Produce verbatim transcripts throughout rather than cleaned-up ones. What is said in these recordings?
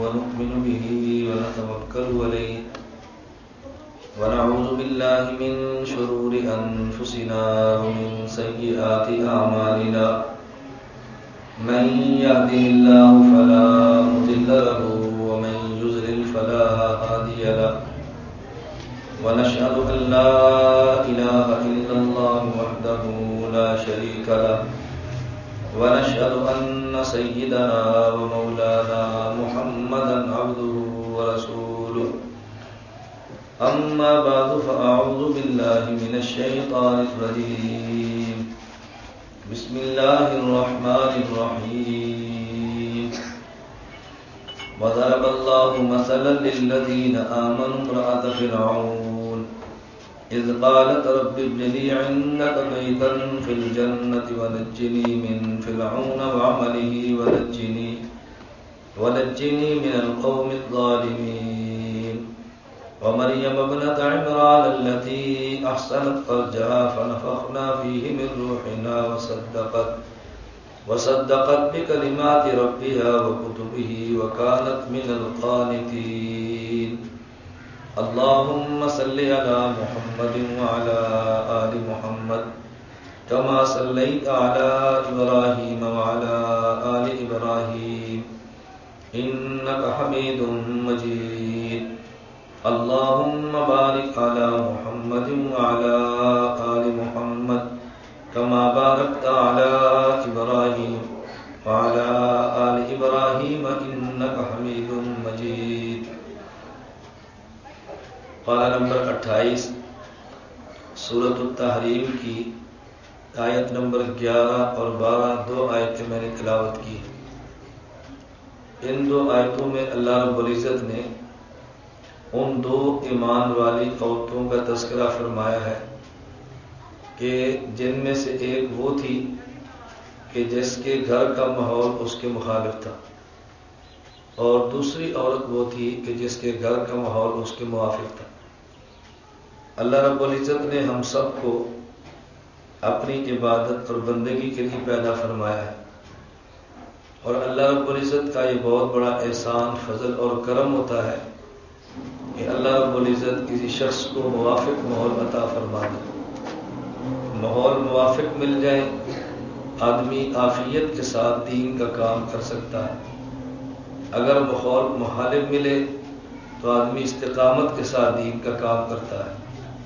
ونؤمن به ونتوكل عليه ونعوذ بالله من شرور أنفسنا ومن سيئات أعمالنا من يهده الله فلا مضل له ومن يضلل فلا هادي له ونشهد أن لا إله إلا الله وحده لا شريك له ونشهد أن سيدنا ومولانا محمدا عبده ورسوله أما بعد فأعوذ بالله من الشيطان الرجيم بسم الله الرحمن الرحيم وضرب الله مثلا للذين آمنوا امرأة فرعون إذ قالت رب ابن لي عندك بيتا في الجنة ونجني من فرعون وعمله ونجني ونجني من القوم الظالمين ومريم ابنة عمران التي أحسنت فرجها فنفخنا فيه من روحنا وصدقت وصدقت بكلمات ربها وكتبه وكانت من القانتين اللهم صل على محمد وعلى آل محمد كما صليت على إبراهيم وعلى آل إبراهيم إنك حميد مجيد اللهم بارك على محمد وعلى آل محمد كما باركت على إبراهيم وعلى آل إبراهيم إنك حميد مجيد پارہ نمبر اٹھائیس سورۃ التحریم کی آیت نمبر گیارہ اور بارہ دو آیتیں میں نے تلاوت کی. ان دو آیتوں میں اللہ رب العزت نے ان دو ایمان والی عورتوں کا تذکرہ فرمایا ہے کہ جن میں سے ایک وہ تھی کہ جس کے گھر کا ماحول اس کے مخالف تھا اور دوسری عورت وہ تھی کہ جس کے گھر کا ماحول اس کے موافق تھا. اللہ رب العزت نے ہم سب کو اپنی عبادت اور بندگی کے لیے پیدا فرمایا ہے اور اللہ رب العزت کا یہ بہت بڑا احسان فضل اور کرم ہوتا ہے کہ اللہ رب العزت کسی شخص کو موافق ماحول عطا فرما دے. ماحول موافق مل جائے آدمی عافیت کے ساتھ دین کا کام کر سکتا ہے. اگر ماحول مخالف ملے تو آدمی استقامت کے ساتھ دین کا کام کرتا ہے.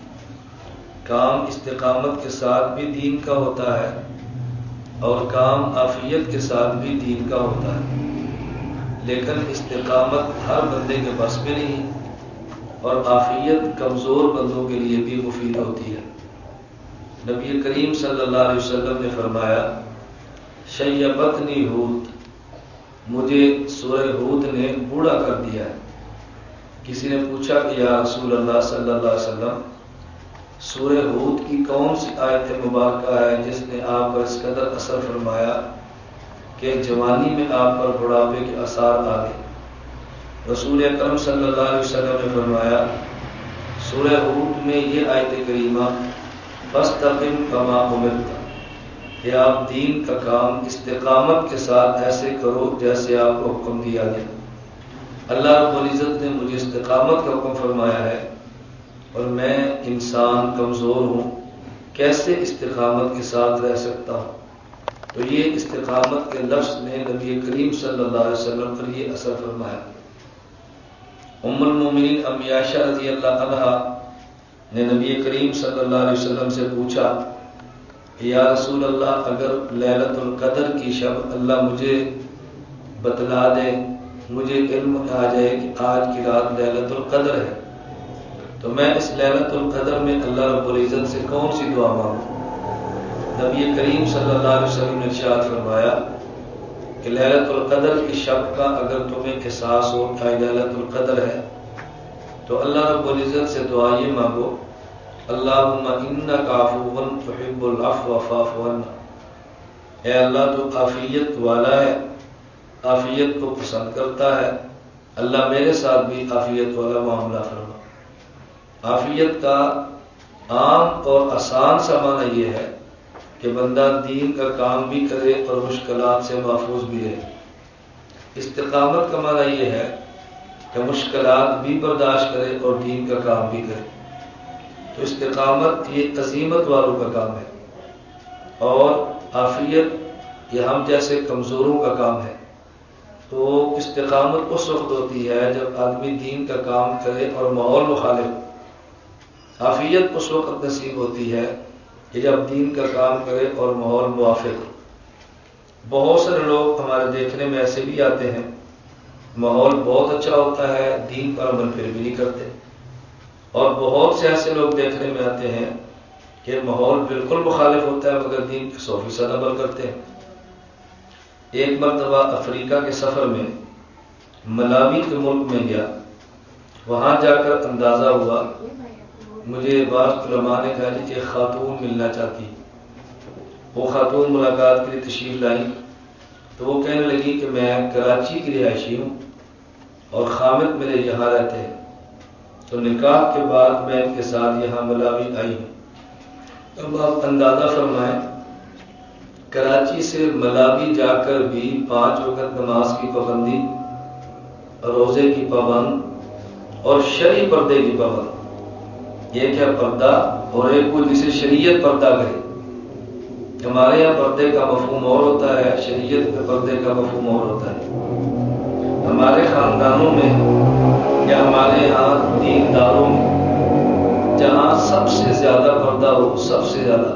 کام استقامت کے ساتھ بھی دین کا ہوتا ہے اور کام عافیت کے ساتھ بھی دین کا ہوتا ہے. لیکن استقامت ہر بندے کے بس میں نہیں اور عافیت کمزور بندوں کے لیے بھی مفید ہوتی ہے. نبی کریم صلی اللہ علیہ وسلم نے فرمایا شیبتنی ہود، مجھے سورہ ہود نے بوڑھا کر دیا ہے. کسی نے پوچھا کہ یا رسول اللہ صلی اللہ علیہ وسلم سورہ ہود کی کون سی آیت مبارکہ ہے جس نے آپ پر اس قدر اثر فرمایا کہ جوانی میں آپ پر بڑھاپے کے آثار آ گئے؟ رسول اکرم صلی اللہ علیہ وسلم نے فرمایا سورہ ہود میں یہ آیت کریمہ فاستقم کما امرت کہ آپ دین کا کام استقامت کے ساتھ ایسے کرو جیسے آپ کو حکم دیا گیا. اللہ رب العزت نے مجھے استقامت کا حکم فرمایا ہے اور میں انسان کمزور ہوں، کیسے استقامت کے ساتھ رہ سکتا ہوں؟ تو یہ استقامت کے لفظ نے نبی کریم صلی اللہ علیہ وسلم پر یہ اثر فرمایا. ام المومنین ام عائشہ رضی اللہ عنہا نے نبی کریم صلی اللہ علیہ وسلم سے پوچھا یا رسول اللہ اگر لیلۃ القدر کی شب اللہ مجھے بتلا دے، مجھے علم آ جائے کہ آج کی رات لیلۃ القدر ہے، تو میں اس لیلۃ القدر میں اللہ رب العزت سے کون سی دعا مانگوں؟ نبی کریم صلی اللہ علیہ وسلم نے ارشاد فرمایا کہ لیلۃ القدر کی شب کا اگر تمہیں احساس ہو کہ لیلۃ القدر ہے تو اللہ رب العزت سے دعا یہ مانگو اللہم انک عفو تحب العفو فاعف عنا، اے اللہ تو عافیت والا ہے، عافیت کو پسند کرتا ہے، اللہ میرے ساتھ بھی عافیت والا معاملہ فرما. عافیت کا عام اور آسان سا معنی یہ ہے کہ بندہ دین کا کام بھی کرے اور مشکلات سے محفوظ بھی رہے. استقامت کا معنی یہ ہے کہ مشکلات بھی برداشت کرے اور دین کا کام بھی کرے. تو استقامت یہ عزیمت والوں کا کام ہے، اور عافیت یہ ہم جیسے کمزوروں کا کام ہے. تو استقامت اس وقت ہوتی ہے جب آدمی دین کا کام کرے اور ماحول مخالف. عافیت اس وقت نصیب ہوتی ہے کہ جب دین کا کام کرے اور ماحول موافق. بہت سارے لوگ ہمارے دیکھنے میں ایسے بھی آتے ہیں، ماحول بہت اچھا ہوتا ہے، دین پر عمل پھر بھی نہیں کرتے. اور بہت سے ایسے لوگ دیکھنے میں آتے ہیں کہ ماحول بالکل مخالف ہوتا ہے مگر دین کے سو فیصد عمل کرتے ہیں. ایک مرتبہ افریقہ کے سفر میں ملاوی کے ملک میں گیا. وہاں جا کر اندازہ ہوا، مجھے بعض علماء نے کہا کہ ایک خاتون ملنا چاہتی. وہ خاتون ملاقات کے لیے تشریف لائی تو وہ کہنے لگی کہ میں کراچی کی رہائشی ہوں اور خامد میرے یہاں رہتے ہیں، تو نکاح کے بعد میں ان کے ساتھ یہاں ملاوی آئی ہوں. اب آپ اندازہ فرمائیں، کراچی سے ملاوی جا کر بھی پانچ وقت نماز کی پابندی، روزے کی پابند اور شرعی پردے کی پابند. یہ کیا پردہ، اور ایک کو جسے شریعت پردہ کہے. ہمارے یہاں پردے کا مفہوم اور ہوتا ہے، شریعت کے پردے کا مفہوم اور ہوتا ہے. ہمارے خاندانوں میں یا ہمارے یہاں دینداروں میں جہاں سب سے زیادہ پردہ ہو، سب سے زیادہ،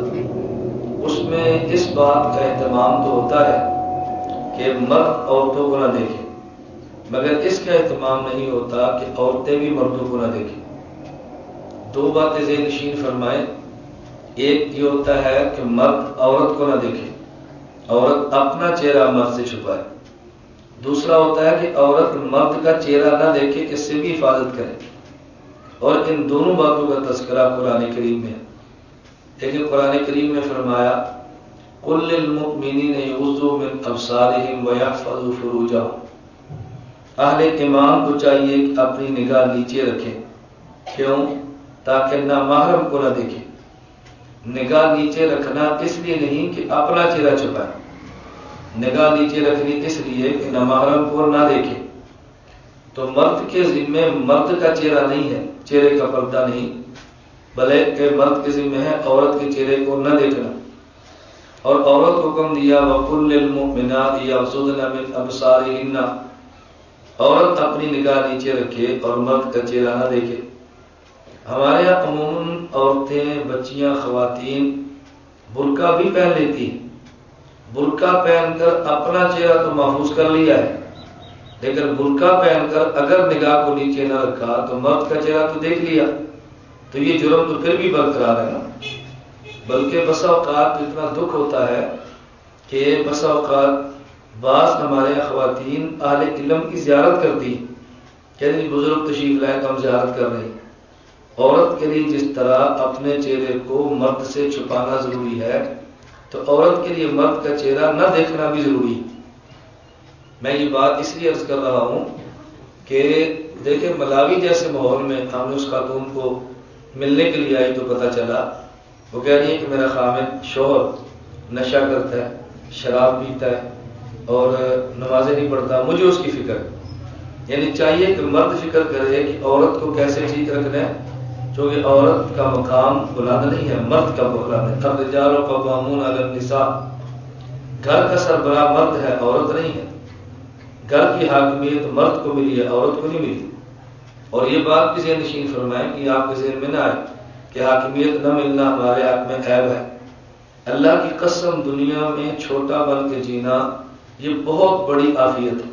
اس میں اس بات کا اہتمام تو ہوتا ہے کہ مرد عورتوں کو نہ دیکھے، مگر اس کا اہتمام نہیں ہوتا کہ عورتیں بھی مردوں کو نہ دیکھیں. دو باتیں ذہن نشین فرمائیں. ایک یہ ہوتا ہے کہ مرد عورت کو نہ دیکھے، عورت اپنا چہرہ مرد سے چھپائے. دوسرا ہوتا ہے کہ عورت مرد کا چہرہ نہ دیکھے، اس سے بھی حفاظت کرے. اور ان دونوں باتوں کا تذکرہ قرآن کریم میں ہے. لیکن قرآن کریم نے فرمایا قُلْ لِلْمُؤْمِنِينَ يَغُضُّوا مِنْ أَبْصَارِهِمْ وَيَحْفَظُوا فُرُوجَهُمْ. اہل ایمان کو چاہیے کہ اپنی نگاہ نیچے رکھیں. کیوں؟ تاکہ نامحرم کو نہ دیکھیں. نگاہ نیچے رکھنا اس لیے نہیں کہ اپنا چہرہ چھپائے، نگاہ نیچے رکھنی اس لیے کہ نامحرم کو نہ دیکھے. تو مرد کے ذمے مرد کا چہرہ نہیں ہے، چہرے کا پردہ نہیں، بلکہ مرد کے ذمے ہے عورت کے چہرے کو نہ دیکھنا. اور عورت کو حکم دیا وَقُلْ لِلْمُؤْمِنَاتِ يَغْضُضْنَ مِنْ أَبْصَارِهِنَّ. عورت اپنی نگاہ نیچے رکھے اور مرد کا چہرہ نہ دیکھے. ہمارے یہاں عموماً عورتیں، بچیاں، خواتین برقع بھی پہن لیتی ہیں. برقع پہن کر اپنا چہرہ تو محفوظ کر لیا ہے، لیکن برقع پہن کر اگر نگاہ کو نیچے نہ رکھا تو مرد کا چہرہ تو دیکھ لیا، تو یہ جرم تو پھر بھی برقرار ہے نا. بلکہ بسا اوقات اتنا دکھ ہوتا ہے کہ بسا اوقات بعض ہمارے خواتین اہل علم کی زیارت کرتی ہیں، کہتے ہیں بزرگ تشریف لائے تو ہم زیارت کر رہے ہیں. عورت کے لیے جس طرح اپنے چہرے کو مرد سے چھپانا ضروری ہے، تو عورت کے لیے مرد کا چہرہ نہ دیکھنا بھی ضروری ہے. میں یہ بات اس لیے عرض کر رہا ہوں کہ دیکھیں ملاوی جیسے ماحول میں ہم نے اس خاتون کو ملنے کے لیے آئی تو پتہ چلا وہ کہہ رہی ہے کہ میرا خامد شوہر نشہ کرتا ہے، شراب پیتا ہے اور نمازیں نہیں پڑھتا، مجھے اس کی فکر ہے. یعنی چاہیے کہ مرد فکر کرے کہ عورت کو کیسے ٹھیک رکھنا ہے، چونکہ عورت کا مقام بلند نہیں ہے، مرد کا بلند ہے. الرجال قوامون علی النساء. گھر کا سربراہ مرد ہے، عورت نہیں ہے. گھر کی حاکمیت مرد کو ملی ہے، عورت کو نہیں ملی. اور یہ بات بھی ذہن نشین فرمائیں کہ آپ کے ذہن میں نہ آئے کہ حاکمیت نہ ملنا ہمارے حق میں عیب ہے. اللہ کی قسم دنیا میں چھوٹا بن کے جینا یہ بہت بڑی عافیت ہے.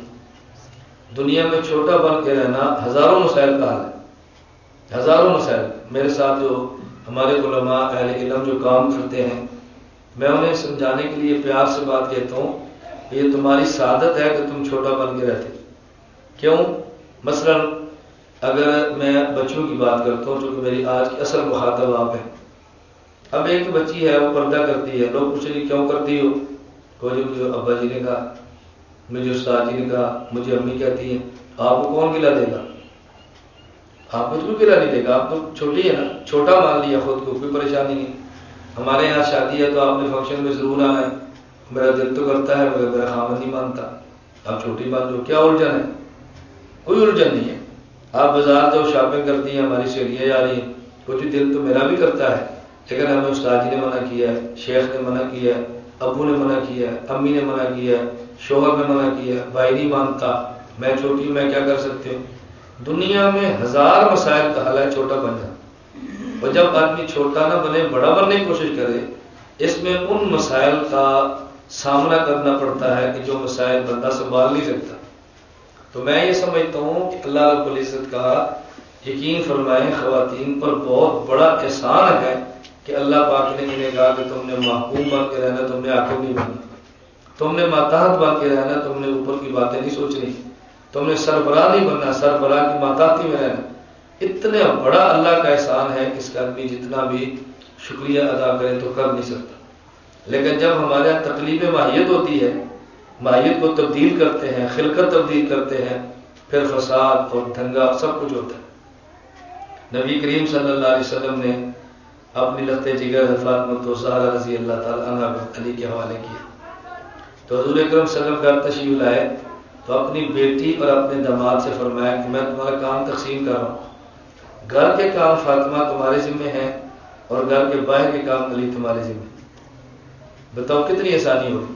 دنیا میں چھوٹا بن کے رہنا ہزاروں مسائل کا حل ہے، ہزاروں مسائل. میرے ساتھ جو ہمارے علماء اہل علم جو کام کرتے ہیں، میں انہیں سمجھانے کے لیے پیار سے بات کہتا ہوں کہ یہ تمہاری سعادت ہے کہ تم چھوٹا بن کے رہتے. کیوں؟ مثلا اگر میں بچوں کی بات کرتا ہوں، چونکہ میری آج کی اصل مخاطب آپ ہیں. اب ایک بچی ہے وہ پردہ کرتی ہے، لوگ پوچھیں گے کیوں کرتی ہو؟ کوئی مجھے ابا جی نے کہا، مجھے استاد جی نے کہا، مجھے امی کہتی ہیں. آپ کو کون گلا دے گا؟ آپ کچھ بھی گلا نہیں دے گا، آپ تو چھوٹی ہے نا، چھوٹا مان لیا خود کو، کوئی پریشانی نہیں. ہمارے یہاں شادی ہے تو آپ نے فنکشن میں ضرور آنا ہے. میرا دل تو کرتا ہے مگر میرا خامد نہیں مانتا. آپ چھوٹی مان لو، کیا الجھن ہے؟ کوئی الجھن نہیں ہے. آپ بازار جو شاپنگ کرتی ہیں، ہماری سہیلیاں جا رہی ہیں، کچھ دل تو میرا بھی کرتا ہے، لیکن ہمیں استاد جی نے منع کیا ہے، شیخ نے منع کیا ہے، ابو نے منع کیا ہے، امی نے منع کیا ہے، شوہر نے منع کیا ہے، بھائی نہیں مانتا، میں چھوٹی ہوں، میں کیا کر سکتی ہوں۔ دنیا میں ہزار مسائل کا حل ہے چھوٹا بن جانا، اور جب آدمی چھوٹا نہ بنے بڑا بننے کی کوشش کرے، اس میں ان مسائل کا سامنا کرنا پڑتا ہے کہ جو مسائل بندہ سنبھال نہیں سکتا۔ تو میں یہ سمجھتا ہوں کہ اللہ رب العزت کا یقین فرمائیں خواتین پر بہت بڑا احسان ہے کہ اللہ پاک نے انہیں کہا کہ تم نے محکوم بن کے رہنا، تم نے حاکم نہیں بننا، تم نے ماتحت بن کے رہنا، تم نے اوپر کی باتیں نہیں سوچنی، تم نے سربراہ نہیں بننا، سربراہ کی ماتحتی میں رہنا۔ اتنا بڑا اللہ کا احسان ہے، اس کا آدمی جتنا بھی شکریہ ادا کرے تو کر نہیں سکتا۔ لیکن جب ہمارے یہاں تقلیب ماہیت ہوتی ہے، ماہیت کو تبدیل کرتے ہیں، خلقت تبدیل کرتے ہیں، پھر فساد اور دھنگا سب کچھ ہوتا ہے۔ نبی کریم صلی اللہ علیہ وسلم نے اپنی لخت جگر فاطمہ الزہرا رضی اللہ تعالی عنہا کو علی کے حوالے کیا، تو حضور اکرم صلی اللہ علیہ وسلم گھر تشریف لائے تو اپنی بیٹی اور اپنے داماد سے فرمایا کہ میں تمہارا کام تقسیم کر رہا ہوں، گھر کے کام فاطمہ تمہارے ذمہ ہیں اور گھر کے باہر کے کام علی تمہارے ذمہ۔ بتاؤ کتنی آسانی ہوگی۔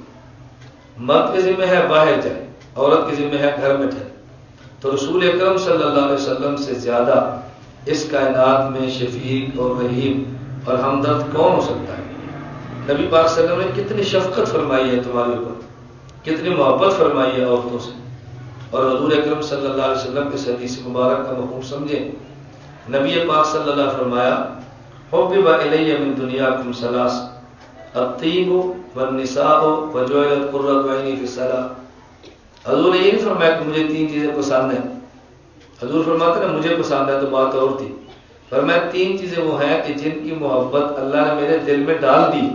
مرد کے ذمہ ہے باہر جائے، عورت کے ذمہ ہے گھر میں ٹھہرے۔ تو رسول اکرم صلی اللہ علیہ وسلم سے زیادہ اس کائنات میں شفیق اور رحیم اور ہمدرد کون ہو سکتا ہے؟ نبی پاک صلی اللہ علیہ وسلم نے کتنی شفقت فرمائی ہے تمہارے اوپر، کتنی محبت فرمائی ہے عورتوں سے۔ اور حضور اکرم صلی اللہ علیہ وسلم کے حدیث مبارک کا مفہوم سمجھیں۔ نبی پاک صلی اللہ علیہ وسلم فرمایا حبب الی من دنیاکم ثلاث الطیب والنساء وجعلت قرۃ عینی فی الصلاۃ۔ حضور نے یہ نہیں فرمایا کہ مجھے تین چیزیں پسند ہیں، حضور فرماتے نا مجھے پسند ہے تو بات اور تھی، فرمایا تین چیزیں وہ ہیں کہ جن کی محبت اللہ نے میرے دل میں ڈال دی۔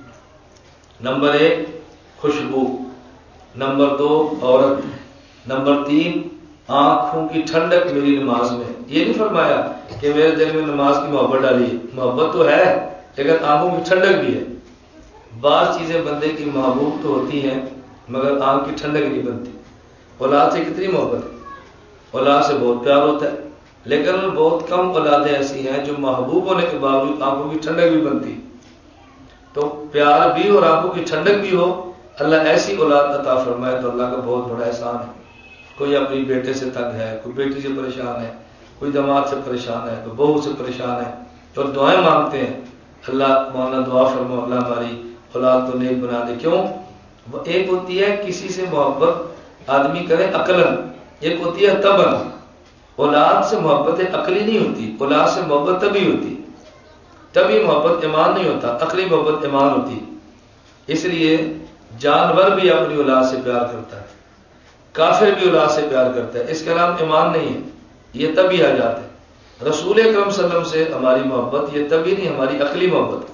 نمبر ایک خوشبو، نمبر دو عورت، نمبر تین آنکھوں کی ٹھنڈک میری نماز میں۔ یہ نہیں فرمایا کہ میرے دل میں نماز کی محبت ڈالی ہے، محبت تو ہے لیکن آنکھوں کی ٹھنڈک بھی ہے۔ بعض چیزیں بندے کی محبوب تو ہوتی ہیں مگر آنکھ کی ٹھنڈک نہیں بنتی۔ اولاد سے کتنی محبت ہے، اولاد سے بہت پیار ہوتا ہے، لیکن بہت کم اولادیں ایسی ہیں جو محبوب ہونے کے باوجود آنکھوں کی ٹھنڈک بھی بنتی۔ تو پیار بھی اور آنکھوں کی ٹھنڈک بھی ہو، اللہ ایسی اولاد عطا فرمائے تو اللہ کا بہت بڑا احسان ہے۔ کوئی اپنی بیٹے سے تنگ ہے، کوئی بیٹی سے پریشان ہے، کوئی داماد سے پریشان ہے، کوئی بہو سے پریشان ہے، تو دعائیں مانگتے ہیں اللہ مولانا دعا فرماؤ اللہ ہماری اولاد کو نیک بنا دے۔ کیوں؟ ایک ہوتی ہے کسی سے محبت آدمی کرے عقلاً، ایک ہوتی ہے طبعاً۔ اولاد سے محبت عقلی نہیں ہوتی، اولاد سے محبت تبھی ہوتی، تبھی محبت ایمان نہیں ہوتا، عقلی محبت ایمان ہوتی۔ اس لیے جانور بھی اپنی اولاد سے پیار کرتا ہے، کافر بھی اولاد سے پیار کرتا ہے، اس کا نام ایمان نہیں ہے، یہ تبھی آ جاتے ہیں۔ رسول اکرم صلی اللہ علیہ وسلم سے ہماری محبت یہ تبھی نہیں، ہماری عقلی محبت۔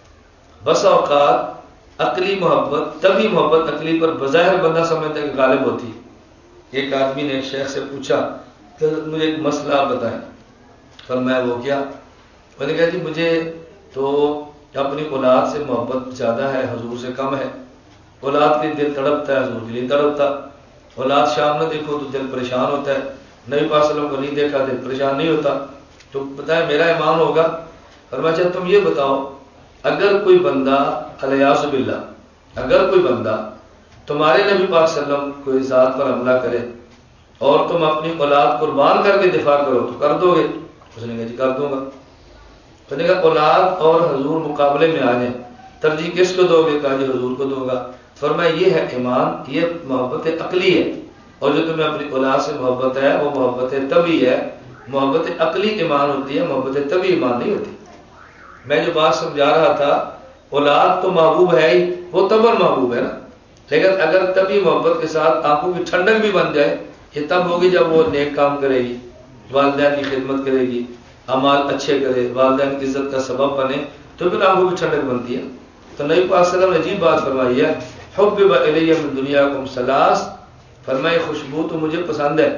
بس اوقات عقلی محبت تبھی محبت عقلی پر بظاہر بندہ سمجھتا ہے کہ غالب ہوتی۔ ایک آدمی نے ایک شیخ سے پوچھا کہ مجھے ایک مسئلہ آپ بتائیں، فرمایا وہ کیا؟ میں نے کہا جی مجھے تو اپنی اولاد سے محبت زیادہ ہے، حضور سے کم ہے۔ اولاد کے دل تڑپتا ہے، حضور کے لیے تڑپتا۔ اولاد شام نہ دیکھو تو دل پریشان ہوتا ہے، نبی پاک صلی اللہ علیہ وسلم کو نہیں دیکھا دل پریشان نہیں ہوتا۔ تو بتائیں میرا ایمان ہوگا؟ فرمایا اچھا تم یہ بتاؤ، اگر کوئی بندہ الیاذ باللہ، اگر کوئی بندہ تمہارے نبی پاک صلی اللہ علیہ وسلم کوئی ذات پر حملہ کرے اور تم اپنی اولاد قربان کر کے دفاع کرو تو کر دو گے؟ اس نے کہا جی کر دوں گا۔ اس نے کہا اولاد اور حضور مقابلے میں آ جائیں، ترجیح کس کو دو گے؟ کہا جی حضور کو دوں گا۔ فرمایا یہ ہے ایمان، یہ محبت عقلی ہے، اور جو تمہیں اپنی اولاد سے محبت ہے وہ محبت طبعی ہے۔ محبت عقلی ایمان ہوتی ہے، محبت طبعی ایمان نہیں ہوتی۔ میں جو بات سمجھا رہا تھا، اولاد تو محبوب ہے ہی، وہ طبعاً محبوب ہے نا، لیکن اگر طبعی محبت کے ساتھ آنکھوں کی ٹھنڈک بھی بن جائے، یہ تب ہوگی جب وہ نیک کام کرے گی، والدین کی خدمت کرے گی، اعمال اچھے کرے، والدین کی عزت کا سبب بنے، تو پھر آنکھوں کی ٹھنڈک بنتی ہے۔ تو نبی پاک صلی اللہ علیہ وسلم نے عجیب بات فرمائی ہے، حبب الی من دنیاکم ثلاث، فرمائے خوشبو تو مجھے پسند ہے،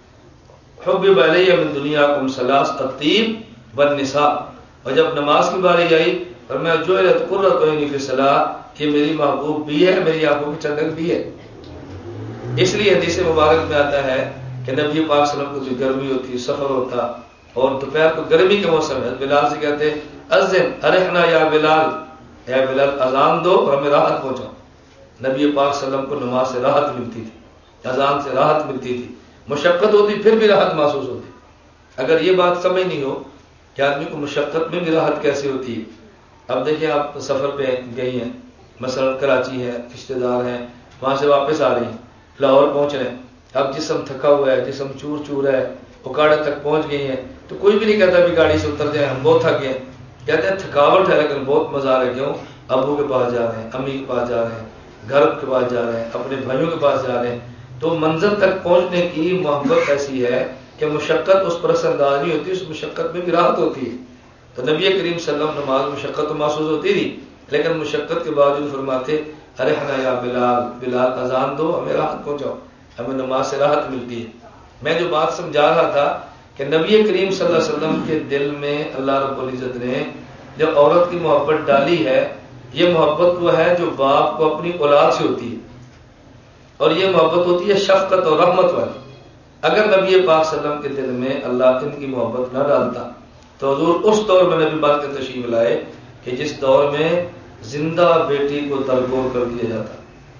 حبب الی من دنیاکم ثلاث الطیب والنساء، اور جب نماز کی باری آئی فرمایا جعلت قرۃ عینی فی الصلاۃ، یہ میری محبوب بھی ہے، میری آنکھوں کی ٹھنڈک بھی ہے۔ اس لیے حدیث مبارک میں آتا ہے کہ نبی پاک صلی اللہ علیہ وسلم کو جو گرمی ہوتی ہے، سفر ہوتا، اور دوپہر کو گرمی کے موسم ہے، بلال سے کہتے اذن ارحنا یا بلال، اے بلال اذان دو اور ہمیں راحت پہنچاؤ۔ نبی پاک صلی اللہ علیہ وسلم کو نماز سے راحت ملتی تھی، اذان سے راحت ملتی تھی، مشقت ہوتی پھر بھی راحت محسوس ہوتی۔ اگر یہ بات سمجھ نہیں ہو کہ آدمی کو مشقت میں بھی راحت کیسے ہوتی ہے، اب دیکھیں آپ سفر پہ گئی ہیں، مثلا کراچی ہے، رشتے دار ہیں، وہاں سے واپس آ رہی ہیں، لاہور پہنچ رہے ہیں، اب جسم تھکا ہوا ہے، جسم چور چور ہے، اکاڑے تک پہنچ گئی ہیں، تو کوئی بھی نہیں کہتا بھی گاڑی سے اتر جائیں، ہم بہت تھک گئے، کہتے ہیں تھکاوٹ ہے لیکن بہت مزہ آ رہا ہے۔ کیوں؟ ابو کے پاس جا رہے ہیں، امی کے پاس جا رہے ہیں، گھر کے پاس جا رہے ہیں، اپنے بھائیوں کے پاس جا رہے ہیں، تو منزل تک پہنچنے کی محبت ایسی ہے کہ مشقت اس پر اثر انداز نہیں ہوتی، اس مشقت میں بھی راحت ہوتی ہے۔ تو نبی کریم صلی اللہ علیہ وسلم نماز مشقت تو محسوس ہوتی تھی، لیکن مشقت کے باوجود فرماتے ارحنا یا بلال، بلال اذان دو ہمیں راحت پہنچاؤ، ہمیں نماز سے راحت ملتی ہے۔ میں جو بات سمجھا رہا تھا کہ نبی کریم صلی اللہ علیہ وسلم کے دل میں اللہ رب العزت نے جو عورت کی محبت ڈالی ہے، یہ محبت وہ ہے جو باپ کو اپنی اولاد سے ہوتی ہے، اور یہ محبت ہوتی ہے شفقت اور رحمت والی۔ اگر نبی پاک صلی اللہ علیہ وسلم کے دل میں اللہ ان کی محبت نہ ڈالتا تو حضور اس دور میں نبی بات کے تشریف لائے کہ جس دور میں زندہ بیٹی کو درگور کر دیا جاتا،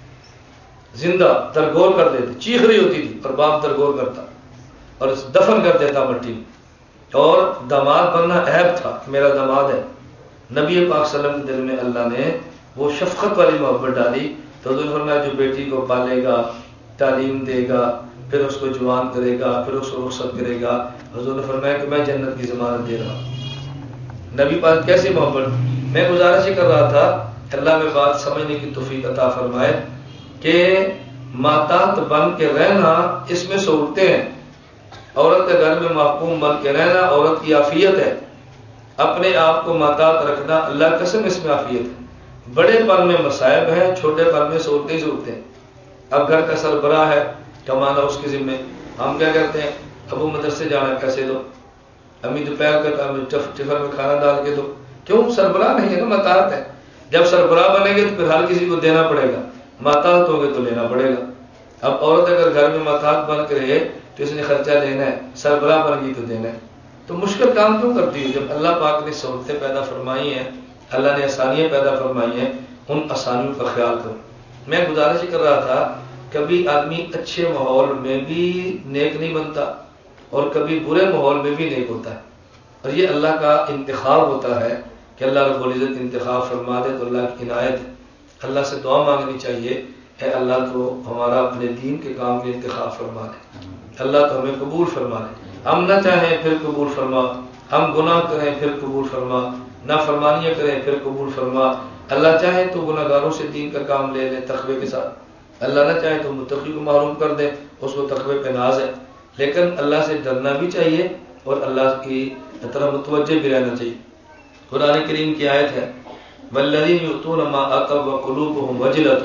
زندہ درگور کر دیتے، چیخ رہی ہوتی تھی اور باپ درگور کرتا اور دفن کر دیتا مٹی میں، اور داماد بننا عیب تھا، میرا داماد ہے۔ نبی پاک صلی اللہ علیہ وسلم کے دل میں اللہ نے وہ شفقت والی محبت ڈالی، تو حضور نے فرمایا جو بیٹی کو پالے گا، تعلیم دے گا، پھر اس کو جوان کرے گا، پھر اس کو رخصت کرے گا، حضور نے فرمایا کہ میں جنت کی ضمانت دے رہا ہوں۔ نبی پاک کیسی محبت! میں گزارش ہی کر رہا تھا کہ اللہ میں بات سمجھنے کی توفیق عطا فرمائے کہ ماتحت بن کے رہنا اس میں سہولتیں ہیں، عورت کے گھر میں محکوم بن کے رہنا عورت کی عافیت ہے، اپنے آپ کو ماتحت رکھنا اللہ قسم اس میں عافیت ہے۔ بڑے پر میں مصائب ہیں، چھوٹے پر میں سہولتیں سہولتیں۔ اب گھر کا سربراہ ہے، کمانا اس کے ذمے، ہم کیا کرتے ہیں ابو مدرسے جانا پیسے دو، امی دوپہر کا ٹفن میں کھانا ڈال کے دو، کیوں؟ سربراہ نہیں ہے نا، ماتحت ہے۔ جب سربراہ بنیں گے تو پھر ہر کسی کو دینا پڑے گا، ماتحت ہوں گے تو لینا پڑے گا۔ اب عورت اگر گھر میں ماتحت بن کے رہے تو اس نے خرچہ لینا ہے، سربراہ بن گئی تو دینا ہے، تو مشکل کام کیوں کرتی ہے؟ جب اللہ پاک نے سہولتیں پیدا فرمائی ہیں، اللہ نے آسانیاں پیدا فرمائی ہیں، ان آسانیوں کا خیال کرو۔ میں گزارش کر رہا تھا کبھی آدمی اچھے ماحول میں بھی نیک نہیں بنتا اور کبھی برے ماحول میں بھی نیک ہوتا ہے، اور یہ اللہ کا انتخاب ہوتا ہے کہ اللہ رب العزت انتخاب فرما دے تو اللہ کی عنایت ہے۔ اللہ سے دعا مانگنی چاہیے، اے اللہ تو ہمارا اپنے دین کے کام کے انتخاب فرما دے، اللہ تو ہمیں قبول فرما دے، ہم نہ چاہیں پھر قبول فرما، ہم گناہ کریں پھر قبول فرما، نہ فرمانیاں کریں پھر قبول فرما۔ اللہ چاہے تو گناہ گاروں سے دین کا کام لے لے تقوی کے ساتھ، اللہ نہ چاہے تو متقی کو معروم کر دے، اس کو تقوی پہ ناز ہے، لیکن اللہ سے ڈرنا بھی چاہیے اور اللہ کی طرف متوجہ بھی رہنا چاہیے۔ قرآن کریم کی آیت ہے والذین یؤتون ما آتوا وقلوبهم